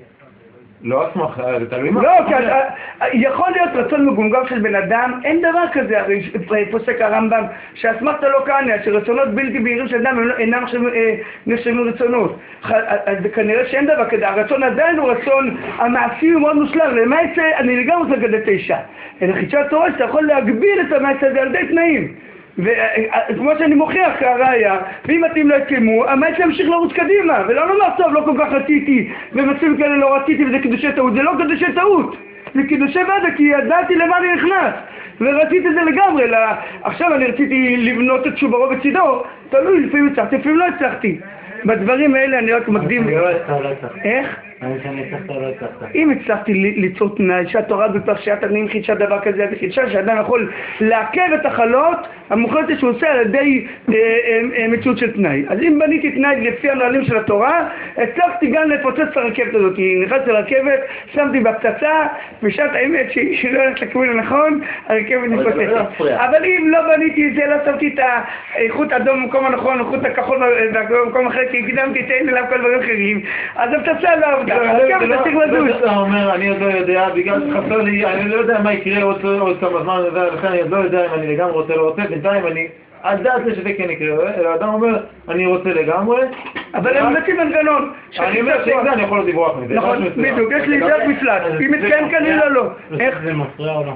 לא אסמך, זה תלוי מה. לא, כי יכול להיות רצון מגומגם של בן אדם, אין דבר כזה, הרי פוסק הרמב"ם, שאסמכת לא קניה, שרצונות בלתי בהירים של אדם אינם נחשבים רצונות. אז כנראה שאין דבר כזה, הרצון עדיין הוא רצון, המעשי הוא מאוד מושלם, למעשה אני לגמרי רוצה לגדל את האישה. אלא חידשה התורה שאתה יכול להגביל את המעשה הזה על ידי תנאים. וכמו שאני מוכיח כראיה, ואם אתם לא התקיימו, המעשה ימשיך לרוץ קדימה, ולא לומר טוב, לא כל כך רציתי, ומצבים כאלה לא רציתי וזה קידושי טעות, זה לא קידושי טעות, זה קידושי ודא, כי ידעתי למה אני נכנס, ורציתי את זה לגמרי, עכשיו אני רציתי לבנות את שוברו בצידו, תלוי, לפעמים הצלחתי, לפעמים לא הצלחתי. בדברים האלה אני רק מקדים... איך? אם הצלחתי ליצור תנאי שהתורה בפרשיית התנאים חידשה דבר כזה, זה חידשה שאדם יכול לעכב את החלות המוחלטת שהוא עושה על ידי מציאות של תנאי. אז אם בניתי תנאי לפי הנהלים של התורה, הצלחתי גם לפוצץ את הרכבת הזאת. נכנסתי לרכבת, שמתי בפצצה, בשעת האמת שהיא לא הולכת לכיוון הנכון, הרכבת נפוצצת. אבל אם לא בניתי את זה, לא שמתי את האיכות האדום במקום הנכון, איכות הכחול במקום אחר, כי קידמתי את אין אליו כל דברים אחרים, אז הפצצה לא עבדה. אתה אומר, אני עוד לא יודע, בגלל שחסר לי, אני לא יודע מה יקרה עוד כמה זמן, ולכן אני עוד לא יודע אם אני לגמרי רוצה לא רוצה, בינתיים אני עדיין שזה כן יקרה, אלא האדם אומר, אני רוצה לגמרי, אבל הם מציעים מנגנון. אני אומר שאם זה אני יכול לדיווח מזה. נכון, בדיוק, יש לי דרך מפלט, אם מתקיים כנראה לא. איך זה מפריע או לא?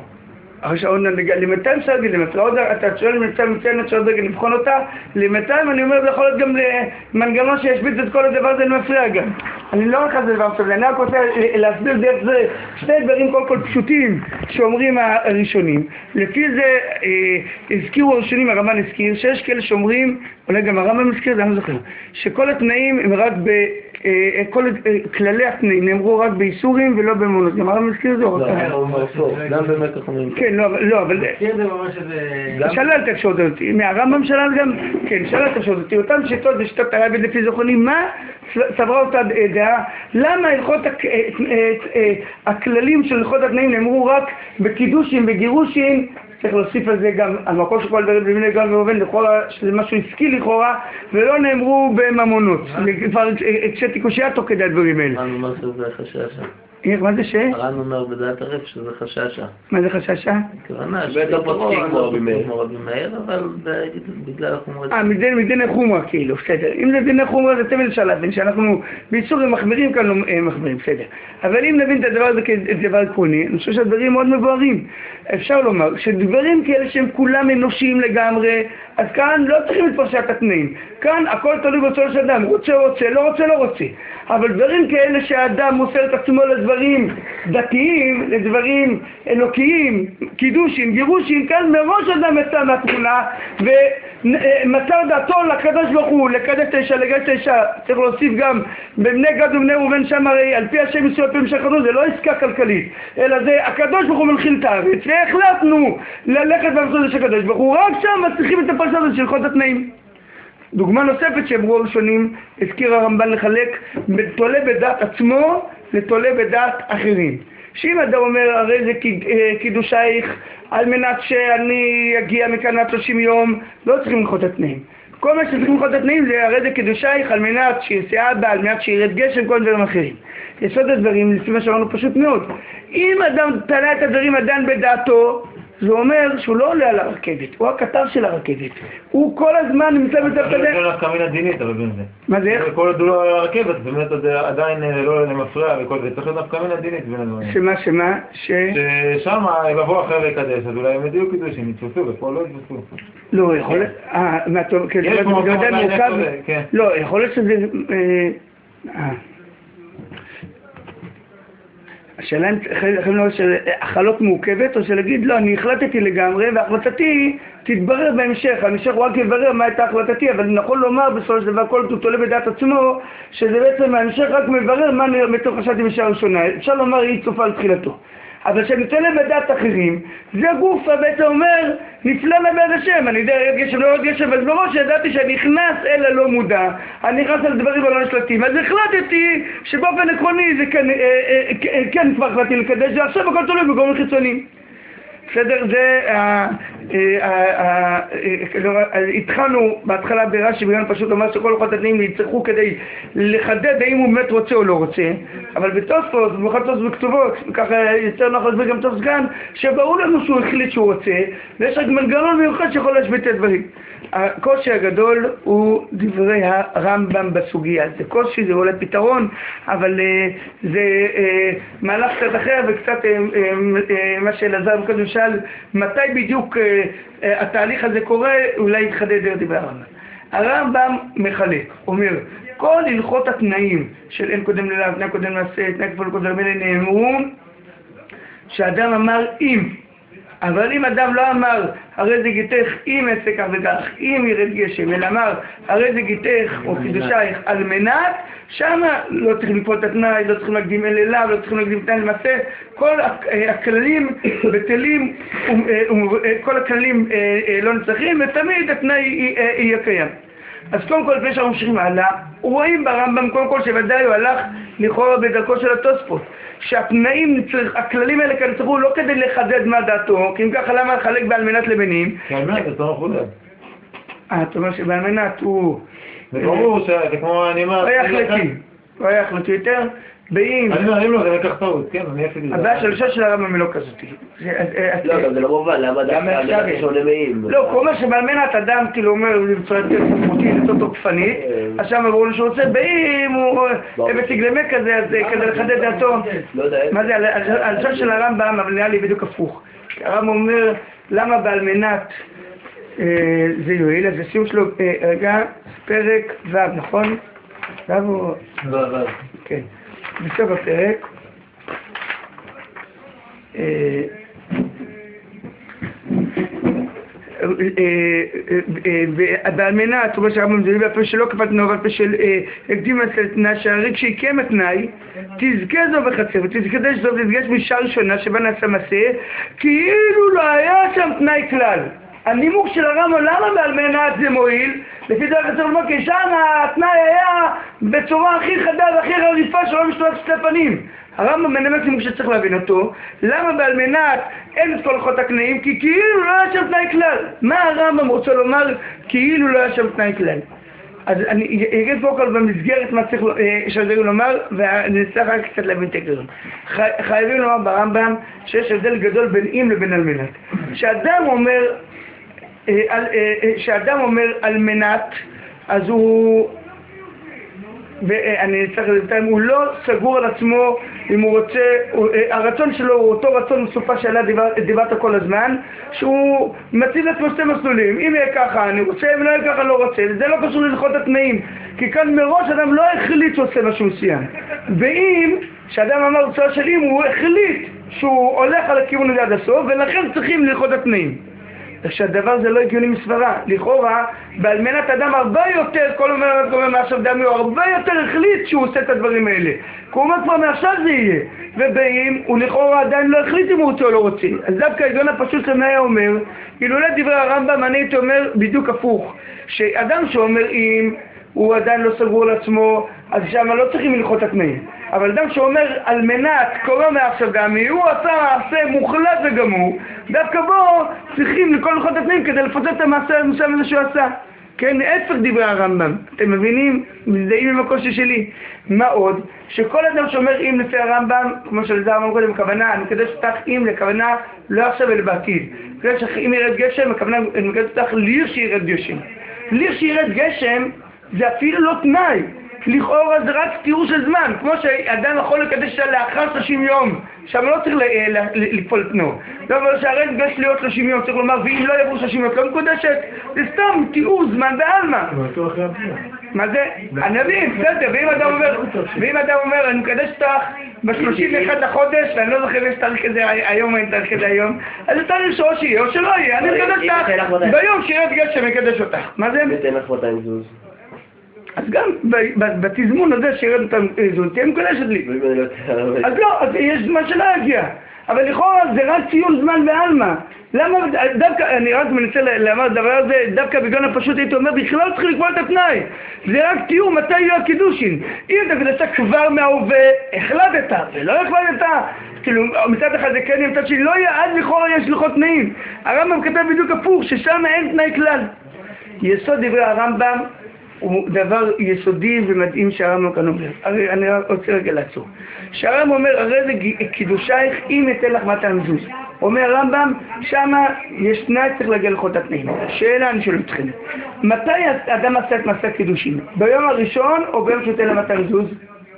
למתיים אפשר להגיד, אתה שואל מצוין אפשר לבחון אותה, למתיים אני אומר זה יכול להיות גם מנגנון שישביץ את כל הדבר הזה, אני מפריע גם. אני לא הולך על זה דבר עכשיו, אני רק רוצה להסביר דרך זה שני דברים כל כל פשוטים שאומרים הראשונים. לפי זה הזכירו הראשונים, הרמב"ן הזכיר, שיש כאלה שאומרים, אולי גם הרמב"ן הזכיר, זה אני לא זוכר, שכל התנאים הם רק כל כללי התנאים נאמרו רק באיסורים ולא במונות. גם הרמב"ן הזכיר זה או רק... גם באמת החומים. כן, לא, אבל... שלל את האפשרות הזאת. מהרמב"ם שלל גם... כן, שלל את האפשרות הזאת. אותם שיטות זה שיטות הרבי לפי זכרונים. מה סברה אותה דעה? למה הכללים של הלכות התנאים נאמרו רק בקידושים, בגירושים? צריך להוסיף על זה גם על מקום שכל דברים בבני גד ובראובן, שזה משהו עסקי לכאורה, ולא נאמרו בממונות. כבר הקשיתי קושייה תוך כדי הדברים האלה. הר"ן אומר שזה חששה. מה זה ש? הר"ן אומר בדעת הרב שזה חששה. מה זה חששה? כוונה שבטח פוסקים כמו רבי מאיר, אבל בגלל החומרה... מדיני חומרה כאילו, בסדר. אם זה דיני חומרה זה תמיד אפשר להבין שאנחנו באיסורים מחמירים כאן לא מחמירים, בסדר. אבל אם נבין את הדבר הזה כדבר עקרוני, אני חושב שהדברים מאוד מבוארים. אפשר לומר שדברים כאלה שהם כולם אנושיים לגמרי, אז כאן לא צריכים את פרשת התנאים. כאן הכל תלוי ברצונו של אדם, רוצה, לא רוצה. אבל דברים כאלה שהאדם מוסר את עצמו לדברים דתיים, לדברים אלוקיים, קידושים, גירושים, כאן מראש אדם יצא מהתמונה מסר דעתו לקדוש ברוך הוא, לקדש את האישה, לגרש את האישה, צריך להוסיף גם בבני גד ובני ראובן שם הרי על פי השם ישוע פי משך חזון, זה לא עסקה כלכלית, אלא זה הקדוש ברוך הוא מלכין את הארץ, והחלטנו ללכת במסור הזה של הקדוש ברוך הוא, רק שם צריכים את הפרשה הזאת של הלכות התנאים. דוגמה נוספת שאמרו הראשונים, הזכיר הרמב"ן לחלק תולה בדעת עצמו לתולה בדעת אחרים. שאם אדם אומר הרי זה קידושייך על מנת שאני אגיע מכאן עד 30 יום, לא צריכים ללכות התנאים. כל מה שצריכים ללכות התנאים זה הרי זה קידושייך על מנת שיסעה בה, על מנת שירד גשם, כל דברים אחרים. יסוד הדברים, לפי מה שאמרנו פשוט מאוד. אם אדם תלה את הדברים עדיין בדעתו, זה אומר שהוא לא עולה על הרכבת, הוא הכתב של הרכבת. הוא כל הזמן נמצא בצד כזה. זה לא נפקא מן הדינית, אבל בין זה. מה זה? כל עוד הוא לא על הרכבת, באמת עדיין לא למפריע וכל זה. צריך להיות נפקא מן הדינית בין הדברים. שמה? ששם יבוא אחרי ויקדש, אז אולי הם ידיעו קידושים, יתפסו ופה לא יתפסו. לא, יכול להיות... לא, יכול להיות שזה... השאלה אם יכולים לראות שהחלות מעוכבת, או שלהגיד, לא, אני החלטתי לגמרי, והחלטתי תתברר בהמשך. המשך הוא רק יברר מה הייתה החלטתי, אבל נכון לומר בסופו של דבר, כל תולה בדעת עצמו, שזה בעצם ההמשך רק מברר מה מתוך חשבתי בשעה ראשונה. אפשר לומר, היא צופה על תחילתו. אבל כשאני תולה בדעת אחרים, זה הגוף בעצם אומר, נפלא לבד השם, אני יודע, גשם לא עוד גשם, אז בראש ידעתי שאני נכנס אל הלא מודע, אני נכנס על דברים הלא נשלטים, אז החלטתי שבאופן עקרוני זה כן כבר החלטתי לקדש, ועכשיו הכל תלוי בגורמים חיצוניים. בסדר, זה, התחלנו בהתחלה ברש"י בגלל פשוט אומר שכל לוחות התנאים יצטרכו כדי לחדד האם הוא באמת רוצה או לא רוצה, אבל בתוספות, במיוחד תוספות בכתובות, ככה יצא נוח להסביר גם תוספות כאן, שברור לנו שהוא החליט שהוא רוצה, ויש רק מנגנון מיוחד שיכול להשבית את הדברים. הקושי הגדול הוא דברי הרמב"ם בסוגיה. זה קושי, זה אולי פתרון, אבל זה מהלך קצת אחר וקצת מה שאלעזר מקודם שאל, מתי בדיוק התהליך הזה קורה, אולי יתחדד דברי הרמב"ם. הרמב"ם מחלק, אומר, כל הלכות התנאים של אין קודם ללאו, תנאי קודם לעשה, תנאי כפול קודם למילא נאמרו, שאדם אמר אם. אבל אם אדם לא אמר, הרי זה גיתך אם אעשה כך וכך, אם ירד גשם, אלא אמר, הרי זה גיתך או קידושייך על מנת, שמה לא צריכים לקפול את התנאי, לא צריכים להקדים אל אליו, לא צריכים להקדים תנאי למעשה, כל הכללים בטלים, כל הכללים לא נצטרכים, ותמיד התנאי יהיה קיים. אז קודם כל, לפני שאנחנו ממשיכים הלאה, רואים ברמב"ם קודם כל שוודאי הוא הלך לכאורה בדרכו של התוספות. שהתנאים, הכללים האלה כאן צריכו לא כדי לחדד מה דעתו, כי אם ככה למה לחלק בעל מנת לבנים? כי על מנת, זה לא חודד. אתה אומר שבעל מנת הוא... זה ברור שזה כמו אני אומר... הוא היה החלטי יותר, באם... אני אומר, אם לא, זה לקח טעות, כן, אני אפילו... הבעיה של השעה של הרמב"ם היא לא כזאת. לא, גם זה לא מובן, למה דווקא שונה מאם? לא, כל מה שבעל מנת אדם כאילו אומר, בצורה יותר סמכותית, יותר תוקפנית, אז שם אמרו לו שהוא רוצה, באם הוא בסגלמה כזה, אז כזה לחדד דעתו. מה זה, על השעה של הרמב"ם, אבל נראה לי בדיוק הפוך. הרמב"ם אומר, למה בעל מנת זה יועיל? אז הסיום שלו, רגע, פרק ו', נכון? ו' הוא... ו'. כן. בסוף הפרק ועל מנת, כמו שהרמב"ם זה בפה שלא כפת תנאי, אבל פה של הקדים לתנאי שהריק שיקיים התנאי תזכה זו בחצר ותזכה שזו תזגש משעה ראשונה שבה נעשה מעשה כאילו לא היה שם תנאי כלל. הנימוק של הרמב"ם, למה בעל מנת זה מועיל? לפי דרך צריך לומר, כי שם התנאי היה בצורה הכי חדה והכי רדיפה שלא משתות שתי פנים. הרמב"ם מנמק נימוק שצריך להבין אותו. למה בעל מנת אין את כל הלכות התנאים? כי כאילו לא היה שם תנאי כלל. מה הרמב"ם רוצה לומר כאילו לא היה שם תנאי כלל? אז אני אגיד פה כל במסגרת מה צריך לומר, ואני צריך רק קצת להבין את ההיגיון. חייבים לומר ברמב"ם שיש הבדל גדול בין אם לבין על מנת. שאדם אומר על מנת, אז הוא, ואני צריך לדעת, הוא לא סגור על עצמו אם הוא רוצה, הרצון שלו הוא אותו רצון מסופה שעליה דיברת כל הזמן, שהוא מציב לעצמו שתי מסלולים, אם יהיה ככה אני רוצה, אם לא יהיה ככה לא רוצה, זה לא קשור ללכות התנאים, כי כאן מראש אדם לא החליט שהוא עושה משהו מסוים, ואם, שאדם אמר בצורה של אם, הוא החליט שהוא הולך על הכיוון הזה עד הסוף, ולכן צריכים ללכות התנאים. שהדבר הזה לא הגיוני מסברה. לכאורה, באלמנת אדם הרבה יותר, כל אומר מעכשיו דמי, הוא הרבה יותר החליט שהוא עושה את הדברים האלה. כי הוא אומר כבר מעכשיו זה יהיה. ובאים, הוא לכאורה עדיין לא החליט אם הוא רוצה או לא רוצה. אז דווקא ההיגיון הפשוט היה אומר, אילולא דברי הרמב"ם, אני הייתי אומר בדיוק הפוך. שאדם שאומר אם הוא עדיין לא סגור לעצמו, אז שם לא צריכים ללכות התנאים. אבל אדם שאומר על מנת, קורא מעכשיו דמי, הוא עשה מוחלט וגמור, דווקא בו צריכים לכל ללכות התנאים כדי לפוצץ את המעשה הזה שהוא עשה. כן, הפך דברי הרמב"ם. אתם מבינים? מזדהים עם הקושי שלי. מה עוד? שכל אדם שאומר אם לפי הרמב"ם, כמו שלזה אמרנו קודם, הכוונה, אני מקדש אותך אם לכוונה לא עכשיו אלא בעתיד. כדי שאם ירד גשם, הכוונה, אני מקדש אותך ליר שירד גשם. ליר שירד גשם זה אפילו לא תנאי. לכאורה זה רק תיאור של זמן, כמו שאדם יכול לקדש לאחר 30 יום, שם לא צריך לפעול פנו. לא, אבל שהרד גש להיות 30 יום, צריך לומר, ואם לא יעברו 30 יום, לא מקודשת, זה סתם תיאור זמן בעלמא. מה זה? הנביא, בסדר, ואם אדם אומר, אני מקדש אותך ב-31 לחודש, ואני לא זוכר יש תאריך כזה היום, אין תאריך כזה היום, אז זה תאריך שאו שיהיה או שלא יהיה, אני מקדש אותך ביום שירד גש שמקדש אותך. מה זה? ותן לך 200 זוז. אז גם בתזמון הזה שירד אותם זו, תהיה מקודשת לי. אז לא, אז יש זמן שלא יגיע. אבל לכאורה זה רק ציון זמן בעלמא. למה, דווקא, אני רק מנסה לאמר את הדבר הזה, דווקא בגלל הפשוט הייתי אומר, בכלל צריך לקבוע את התנאי. זה רק תיאור מתי יהיו הקידושין. אם אתה קדשת כבר מההווה, החלטת, ולא החלטת, כאילו מצד אחד זה כן, מצד שלי לא יהיה, עד לכאורה יש לוחות תנאים. הרמב"ם כתב בדיוק הפוך, ששם אין תנאי כלל. יסוד דברי הרמב"ם, הוא דבר יסודי ומדהים שהרמב"ם כאן אומר. אני רוצה רגע לעצור. שהרמב"ם אומר, הרי זה קידושייך אם אתן לך מתן זוז. אומר הרמב"ם, שמה יש תנאי צריך להגיע ללכות התנאים. שאלה אני שואל אתכם. מתי אדם עשה את מעשה קידושין? ביום הראשון או ביום שתן למתן זוז?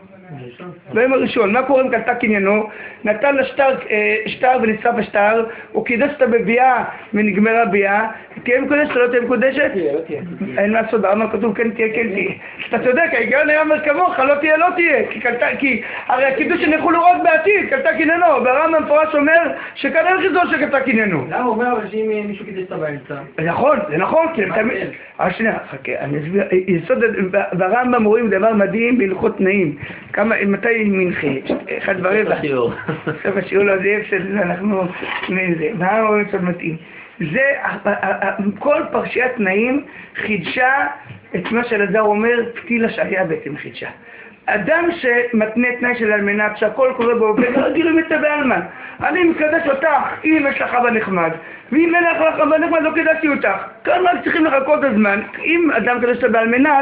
ביום הראשון. מה קורה אם קלטה קניינו? נתן לה שטר ונשרף השטר, הוא קידש אותה בביאה ונגמרה ביאה. תהיה מקודשת או לא תהיה מקודשת? אין מה לעשות, ברמב"ם כתוב כן תהיה, כן תהיה. אתה צודק, ההיגיון היה אומר כמוך, לא תהיה, לא תהיה. כי הרי הקידוש שנלכו לראות בעתיד, קלטה קניינו. ברמב"ם מפורש אומר שכאן אין חידוש שקלטה קניינו. למה הוא אומר אבל שאם מישהו קידש אותה באמצע? נכון, זה נכון. שנייה, חכה, אני אסביר. יסוד ברמב"ם רואים דבר מדהים בהלכות תנאים. מתי מנחה? 1:15. סוף השיעור לא זה הפסד, אנחנו מזה. מה רואים קצת מתאים? זה, כל פרשיית תנאים חידשה את מה שלזר אומר, פתילה שהיה בעצם חידשה. אדם שמתנה תנאי של אלמנת, שהכל קורה בעובד, לא גילים את הבעלמה. אני מקדש אותך, אם יש לך אבא נחמד, ואם אין לך אבא נחמד, לא קדשתי אותך. כאן רק צריכים לחכות הזמן. אם אדם קדש אותה באלמנת,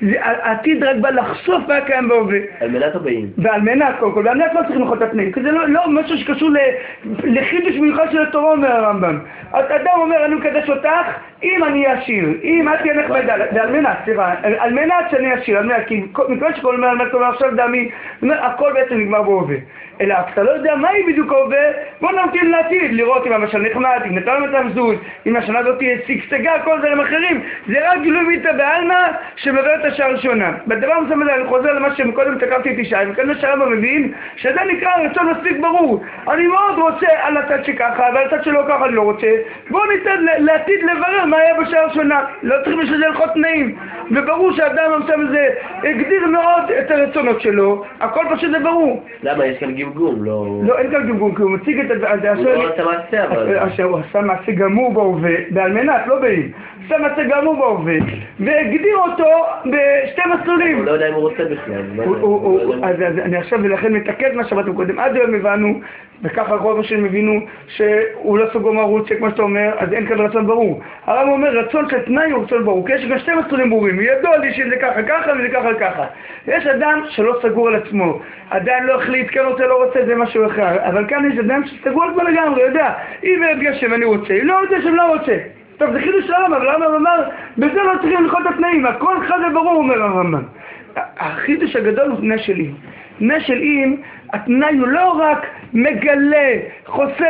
העתיד רק בא לחשוף מה קיים בעובד. אלמנת או באים? באלמנת, קודם כל. באלמנת לא צריכים לחכות את התנאים, כי זה לא משהו שקשור לחידוש מיוחד של התורה אומר הרמב"ם. אדם אומר, אני מקדש אותך, אם אני אהיה עשיר, אם את תהיה נחמדה, זה אלמנת, סליחה, אלמנת שאני אשיר, כי מכל שכל אומר אלמנת, אומר עכשיו דמי, הכל בעצם נגמר בהווה. אלא אתה לא יודע מה היא בדיוק ההווה, בוא נמתין לעתיד, לראות אם המשל נחמד, אם נתן אותם זוז, אם השנה הזאת תהיה שגשגה, כל דברים אחרים. זה רק גילוי מיתא בעלמא שמביא את השעה הראשונה. בדבר מסוים הזה אני חוזר למה שקודם תקפתי את ישי, וכאן השער מבין שזה נקרא רצון מספיק ברור. אני מאוד רוצה על הצד שככה, ועל הצד שלא ככה אני לא רוצה. בואו ניתן לעתיד לברר מה היה בשעה הראשונה. לא צריכים בשביל זה ללכות תנאים. וברור שהאדם המסוים הזה הגדיר מאוד את הרצונות שלו, הכל פשוט זה ברור. למה? יש כאן גמגום, לא... לא, אין כאן גמגום, כי הוא מציג את זה... הוא לא עשה מעשה, אבל... הוא עשה מעשה גמור בהווה, באלמנת, לא באים. עשה מעשה גמור בהווה, והגדיר אותו בשתי מסלולים. הוא לא יודע אם הוא רוצה בכלל. אז אני עכשיו ולכן מתעכב מה שבאתם קודם. עד היום הבנו, וככה רוב השם הבינו, שהוא לא סוגר מרוץ, כמו שאתה אומר, אז אין כאן רצון ברור. הרב אומר, רצון של תנאי הוא רצון ברור, כי יש גם שתי מסלולים ברורים. ידוע לי שזה ככה ככה וזה ככה ככה. יש אדם שלא סגור על עצמו, עדיין לא החליט, כן רוצה, לא רוצה, זה משהו אחר. אבל כאן יש אדם שסגור על עצמו לגמרי, יודע, אם ירד גשם אני רוצה, אם לא רוצה, שלא רוצה. טוב, זה חידוש הרמב"ם, אבל הרמב"ם אמר, בזה לא צריכים ללכות את התנאים, הכל חד וברור, אומר הרמב"ם. החידוש הגדול הוא תנאי של אם. תנאי של אם, התנאי הוא לא רק מגלה, חושף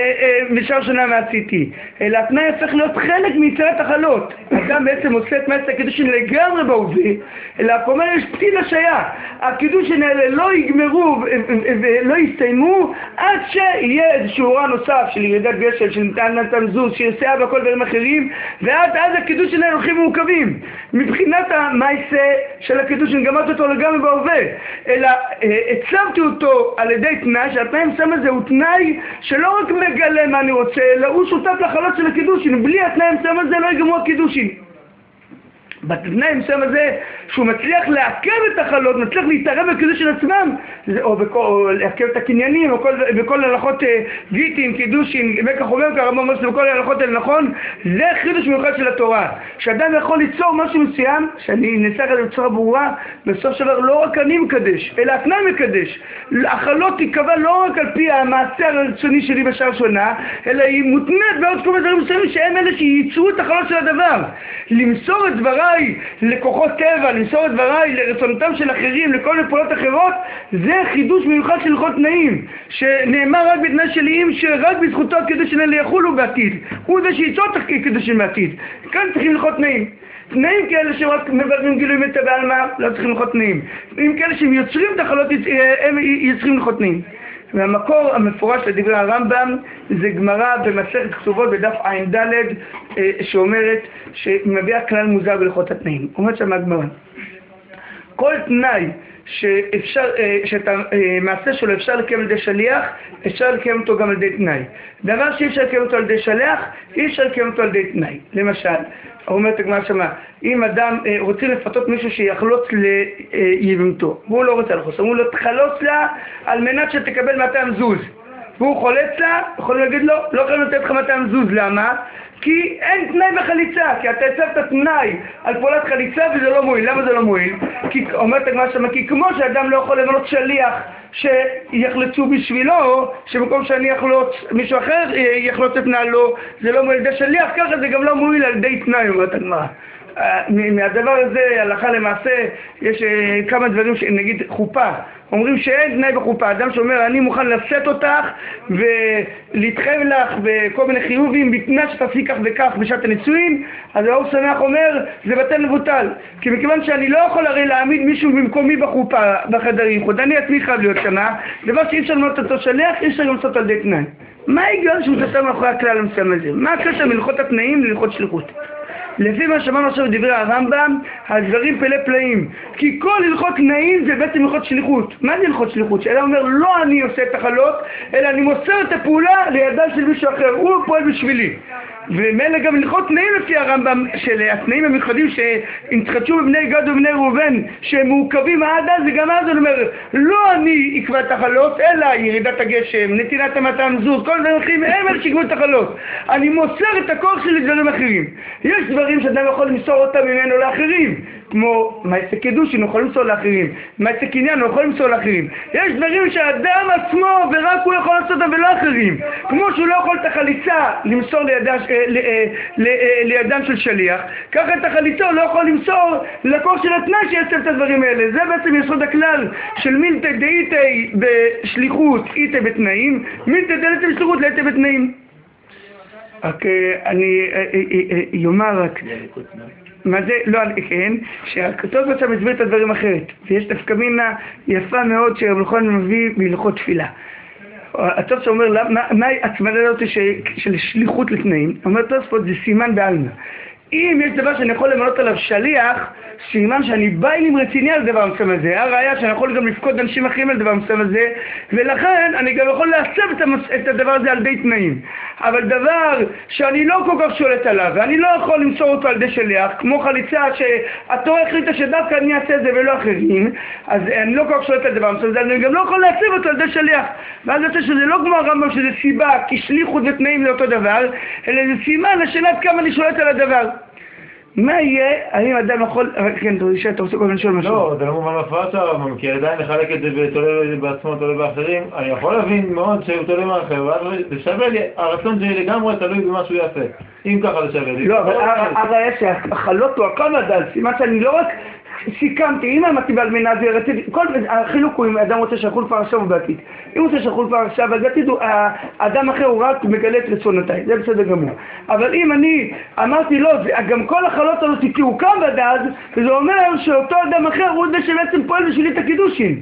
בשעה שונה מעשיתי, אלא התנאי הופך להיות חלק מיצירת החלות. אדם בעצם עושה את מעשה הקידושין לגמרי בהווה, אלא כלומר יש פתיל השעיה. הקידושין האלה לא יגמרו ולא יסתיימו עד שיהיה איזשהו הוראה נוסף של ירידת גשם, של נתן זוז, שיסייע בכל דברים אחרים, אז הקידושין האלה הולכים מורכבים. מבחינת המעשה של הקידושין, גמרתי אותו לגמרי בהווה, אלא הצבתי אותו על ידי תנאי, שהתנאי המסוים הזה הוא תנאי שלא רק מגלה מה אני רוצה, אלא הוא שותף לחלות של הקידושין. בלי התנאי המסוים הזה לא יגמרו הקידושין. בתנאי המסוים הזה, שהוא מצליח לעכב את החלות, מצליח להתערב בקידושין עצמם, או לעכב את הקניינים, או בכל הלכות גיטין, קידושין, וכך אומר, כרמב"ם אומר שבכל הלכות האלה נכון, זה חידוש מיוחד של התורה. שאדם יכול ליצור משהו מסוים, שאני ננסח את זה בצורה ברורה, בסוף של דבר לא רק אני מקדש, אלא התנאי מקדש. החלות תיקבע לא רק על פי המעשה הרצוני שלי בשעה שונה, אלא היא מותנית בעוד כל מיני דברים מסוימים שהם אלה שייצרו את החלות של הדבר. למסור את דבריי לכוחות טבע, למסור את דבריי לרצונתם של אחרים, לכל מיני פעולות אחרות, זה חידוש מיוחד של הלכות תנאים, שנאמר רק בתנאי שליים שרק בזכותו הקידושין האלה יחולו בעתיד. הוא זה שייצור את הקידושין בעתיד. כאן צריכים הלכות תנאים. תנאים כאלה שרק מבררים גילוי מטה בעלמא, לא צריכים הלכות תנאים. תנאים כאלה שהם יוצרים את החלות, הם יוצרים הלכות תנאים. והמקור המפורש לדברי הרמב"ם זה גמרא במסכת כתובות בדף ע"ד שאומרת, שמביאה כלל מוזר בהלכות התנאים. אומרת שם הגמרא, כל תנאי שאת המעשה שלו אפשר לקיים על ידי שליח, אפשר לקיים אותו גם על ידי תנאי. דבר שאי אפשר לקיים אותו על ידי שליח, אי אפשר לקיים אותו על ידי תנאי. למשל, אומרת הגמרא שמה, אם אדם רוצה לפתות מישהו שיחלוץ ליבמתו, והוא לא רוצה לחוץ, אמרו לו תחלוץ לה על מנת שתקבל 200 זוז, והוא חולץ לה, יכולים להגיד לו, לא יכולים לתת לך 200 זוז, למה? כי אין תנאי בחליצה, כי אתה הצבת תנאי על פעולת חליצה וזה לא מועיל. למה זה לא מועיל? כי אומרת הגמרא שמה, כי כמו שאדם לא יכול למנות שליח שיחלצו בשבילו, שמקום שאני אחלוץ, מישהו אחר יחלוץ את נעלו, זה לא מועיל על ידי שליח, ככה זה גם לא מועיל על ידי תנאי, אומרת הגמרא. מהדבר הזה, הלכה למעשה, יש כמה דברים, נגיד חופה. אומרים שאין תנאי בחופה. אדם שאומר, אני מוכן לשאת אותך ולהתחייב לך בכל מיני חיובים, בתנאי שתעשי כך וכך בשעת הנישואין, אז האור שמח אומר, זה בטל מבוטל. כי מכיוון שאני לא יכול הרי להעמיד מישהו במקומי בחופה, בחדרים, חוד אני עצמי חייב להיות שנה, דבר שאי אפשר למנות אותו שליח, אי אפשר למנות על ידי תנאי. מה ההיגיון שהוא תסתר מאחורי הכלל המסוים הזה? מה הקשר מלכות התנאים ללכות שליחות? לפי מה שאמרנו עכשיו בדברי הרמב"ם, הדברים פלא פלאים. כי כל הלכות תנאים זה בעצם הלכות שליחות. מה זה הלכות שליחות? שאלה אומר, לא אני עושה את החלות, אלא אני מוסר את הפעולה לידיו של מישהו אחר. הוא פועל בשבילי. ומאלה גם הלכות תנאים לפי הרמב"ם, של התנאים המיוחדים שהתחדשו בבני גד ובני ראובן, שהם מעוכבים עד אז, וגם אז הוא אומר, לא אני אקבע את החלות, אלא ירידת הגשם, נתינת המטעם זוז, כל דברים אחרים, הם אלה שיקבעו את החלות. אני מוסר את הכוח שלי לדברים אחרים. יש דברים שאדם יכול למסור אותם ממנו לאחרים, כמו מעשה קידושין הוא יכול למסור לאחרים, מעשה קניין הוא יכול למסור לאחרים. יש דברים שהאדם עצמו ורק הוא יכול לעשות אותם ולא אחרים, כמו שהוא לא יכול את החליצה למסור לידם של שליח, ככה את החליצה הוא לא יכול למסור לכוח של התנאי שיצב את הדברים האלה. זה בעצם יסוד הכלל של מילתא דאיתי בשליחות איתי בתנאים, מילתא דאיתי בשליחות לאיתי בתנאים. רק אני יאמר רק מה זה, לא, כן, שהכתוב בעצם מסביר את הדברים אחרת, ויש דווקא מינה יפה מאוד שהמלכון מביא בהלכות תפילה. הטוב שאומר, מה הצמדה הזאת של שליחות לתנאים? אומר תוספות, זה סימן בעלמא. אם יש דבר שאני יכול למנות עליו שליח, סימן שאני בעלים רציני על דבר מסוים הזה. הראיה שאני יכול גם לפקוד אנשים אחרים על דבר מסוים הזה, ולכן אני גם יכול לעצב את הדבר הזה על די תנאים. אבל דבר שאני לא כל כך שולט עליו, ואני לא יכול למסור אותו על די שליח, כמו חליצה שהתורה החליטה שדווקא אני אעשה את זה ולא אחרים, אז אני לא כל כך שולט על דבר מסוים הזה, אני גם לא יכול לעצב אותו על די שליח. ואז אני חושב שזה לא כמו הרמב"ם שזה סיבה, כי שליחות ותנאים זה אותו דבר, אלא זה סימן לשאלת כמה אני שולט על הדבר. מה יהיה? האם אדם יכול... כן, אתה רוצה כל מיני לשאול משהו? לא, זה לא מובן מפרט שהרמב"ם, כי עדיין לחלק את זה בתולה בעצמו, תולה באחרים. אני יכול להבין מאוד שהוא תולה מאחר, זה שווה לי, הרצון שלי לגמרי תלוי במה שהוא יעשה. אם ככה זה שווה לי. לא, אבל הראיה שהחלות הוא הקם לדל, סימן שאני לא רק סיכמתי, אם אמרתי באלמנה זה רציתי, כל החילוק הוא אם אדם רוצה שיחול פרשה ובעתיד. אם הוא רוצה שיחול פרשה ובעתיד, האדם אחר הוא רק מגלה את רצונותיי, זה בסדר גמור. אבל אם אני אמרתי לא, גם כל החלות הזאת תוקם בדד, זה אומר שאותו אדם אחר הוא זה שבעצם פועל בשבילי את הקידושין.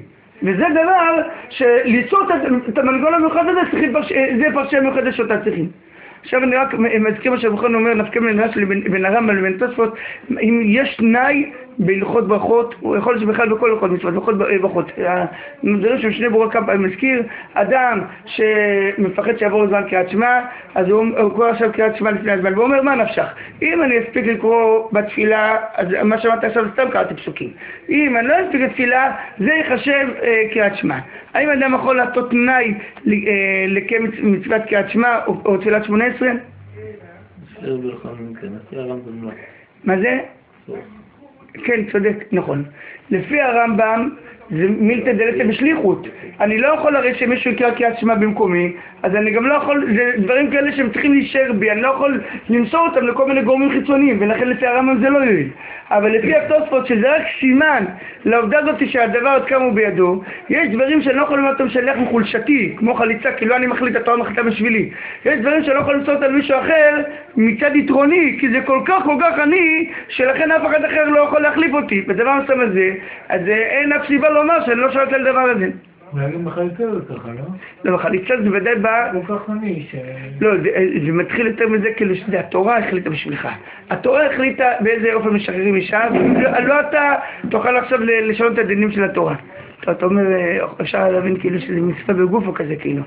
וזה דבר שליצור את המנגנון המיוחד הזה, זה פרשי המיוחדת שאותה צריכים. עכשיו אני רק מזכיר מה שהבחון אומר, נפקא מינה שלי בין הרמב"ם לבין תוספות, אם יש תנאי בהלכות ברכות, הוא יכול להיות שבכלל בכל הלכות מצוות, בהלכות ברכות. נדרים שם שני בורא כמה פעמים מזכיר, אדם שמפחד שיעבור זמן קריאת שמע, אז הוא קורא עכשיו קריאת שמע לפני הזמן, והוא אומר, מה נפשך? אם אני אספיק לקרוא בתפילה, אז מה שאמרת עכשיו סתם קראתי פסוקים. אם אני לא אספיק לתפילה, זה יחשב קריאת שמע. האם אדם יכול לעשות תנאי לקיים מצוות קריאת שמע או תפילת 18? מה זה? כן, צודק, נכון. לפי הרמב"ם זה מילתא דלתא בשליחות. אני לא יכול הרי שמישהו יקרא קריאת שמע במקומי, אז אני גם לא יכול, זה דברים כאלה שהם צריכים להישאר בי, אני לא יכול למסור אותם לכל מיני גורמים חיצוניים, ולכן לפי הרמב"ם זה לא יועיל. אבל לפי התוספות, שזה רק סימן לעובדה הזאת שהדבר עוד כמה הוא בידו, יש דברים שאני לא יכול לומר אותם שלח מחולשתי, כמו חליצה, כי לא אני מחליט, התורה מחליטה בשבילי. יש דברים שאני לא יכול למסור אותם למישהו אחר מצד יתרוני, כי זה כל כך עני, שלכן אף אחד אחר לא יכול להחליף אותי. בדבר מסוים הזה, אז אין אף סיבה לומר שאני לא שואלת על דבר הזה. להגיד בחליצה זה ככה, לא? לא, בחליצה זה ודאי בא... כל כך עני ש... לא, זה מתחיל יותר מזה כאילו שזה התורה החליטה בשבילך. התורה החליטה באיזה אופן משחררים אישה, ולא אתה תוכל עכשיו לשנות את הדינים של התורה. אתה אומר, אפשר להבין כאילו שזה מצווה בגוף או כזה כאילו.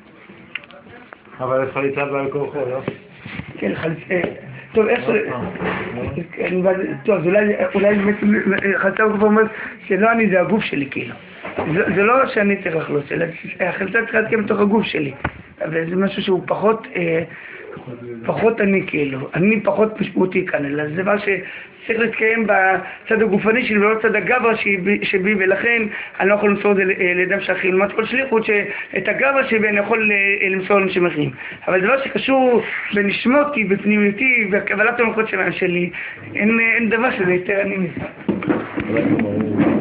אבל חליצה בעל כוחו, לא? כן, חליצה... טוב, איך זה... טוב, אז אולי באמת חליצה בגוף אומר שלא אני, זה הגוף שלי כאילו. זה לא שאני צריך לחלוץ, אלא החלטה צריכה להתקיים בתוך הגוף שלי. אבל זה משהו שהוא פחות אני כאילו, אני פחות משמעותי כאן, אלא זה דבר שצריך להתקיים בצד הגופני שלי ולא צד הגברה שבי, ולכן אני לא יכול למסור את זה לאדם שאחרים. לעומת כל שליחות שאת הגברה שבי אני יכול למסור לאנשים אחרים. אבל זה דבר שקשור בנשמותי, בפנימיותי, בקבלת המלכות שלי, אין דבר שזה יותר אני מזה.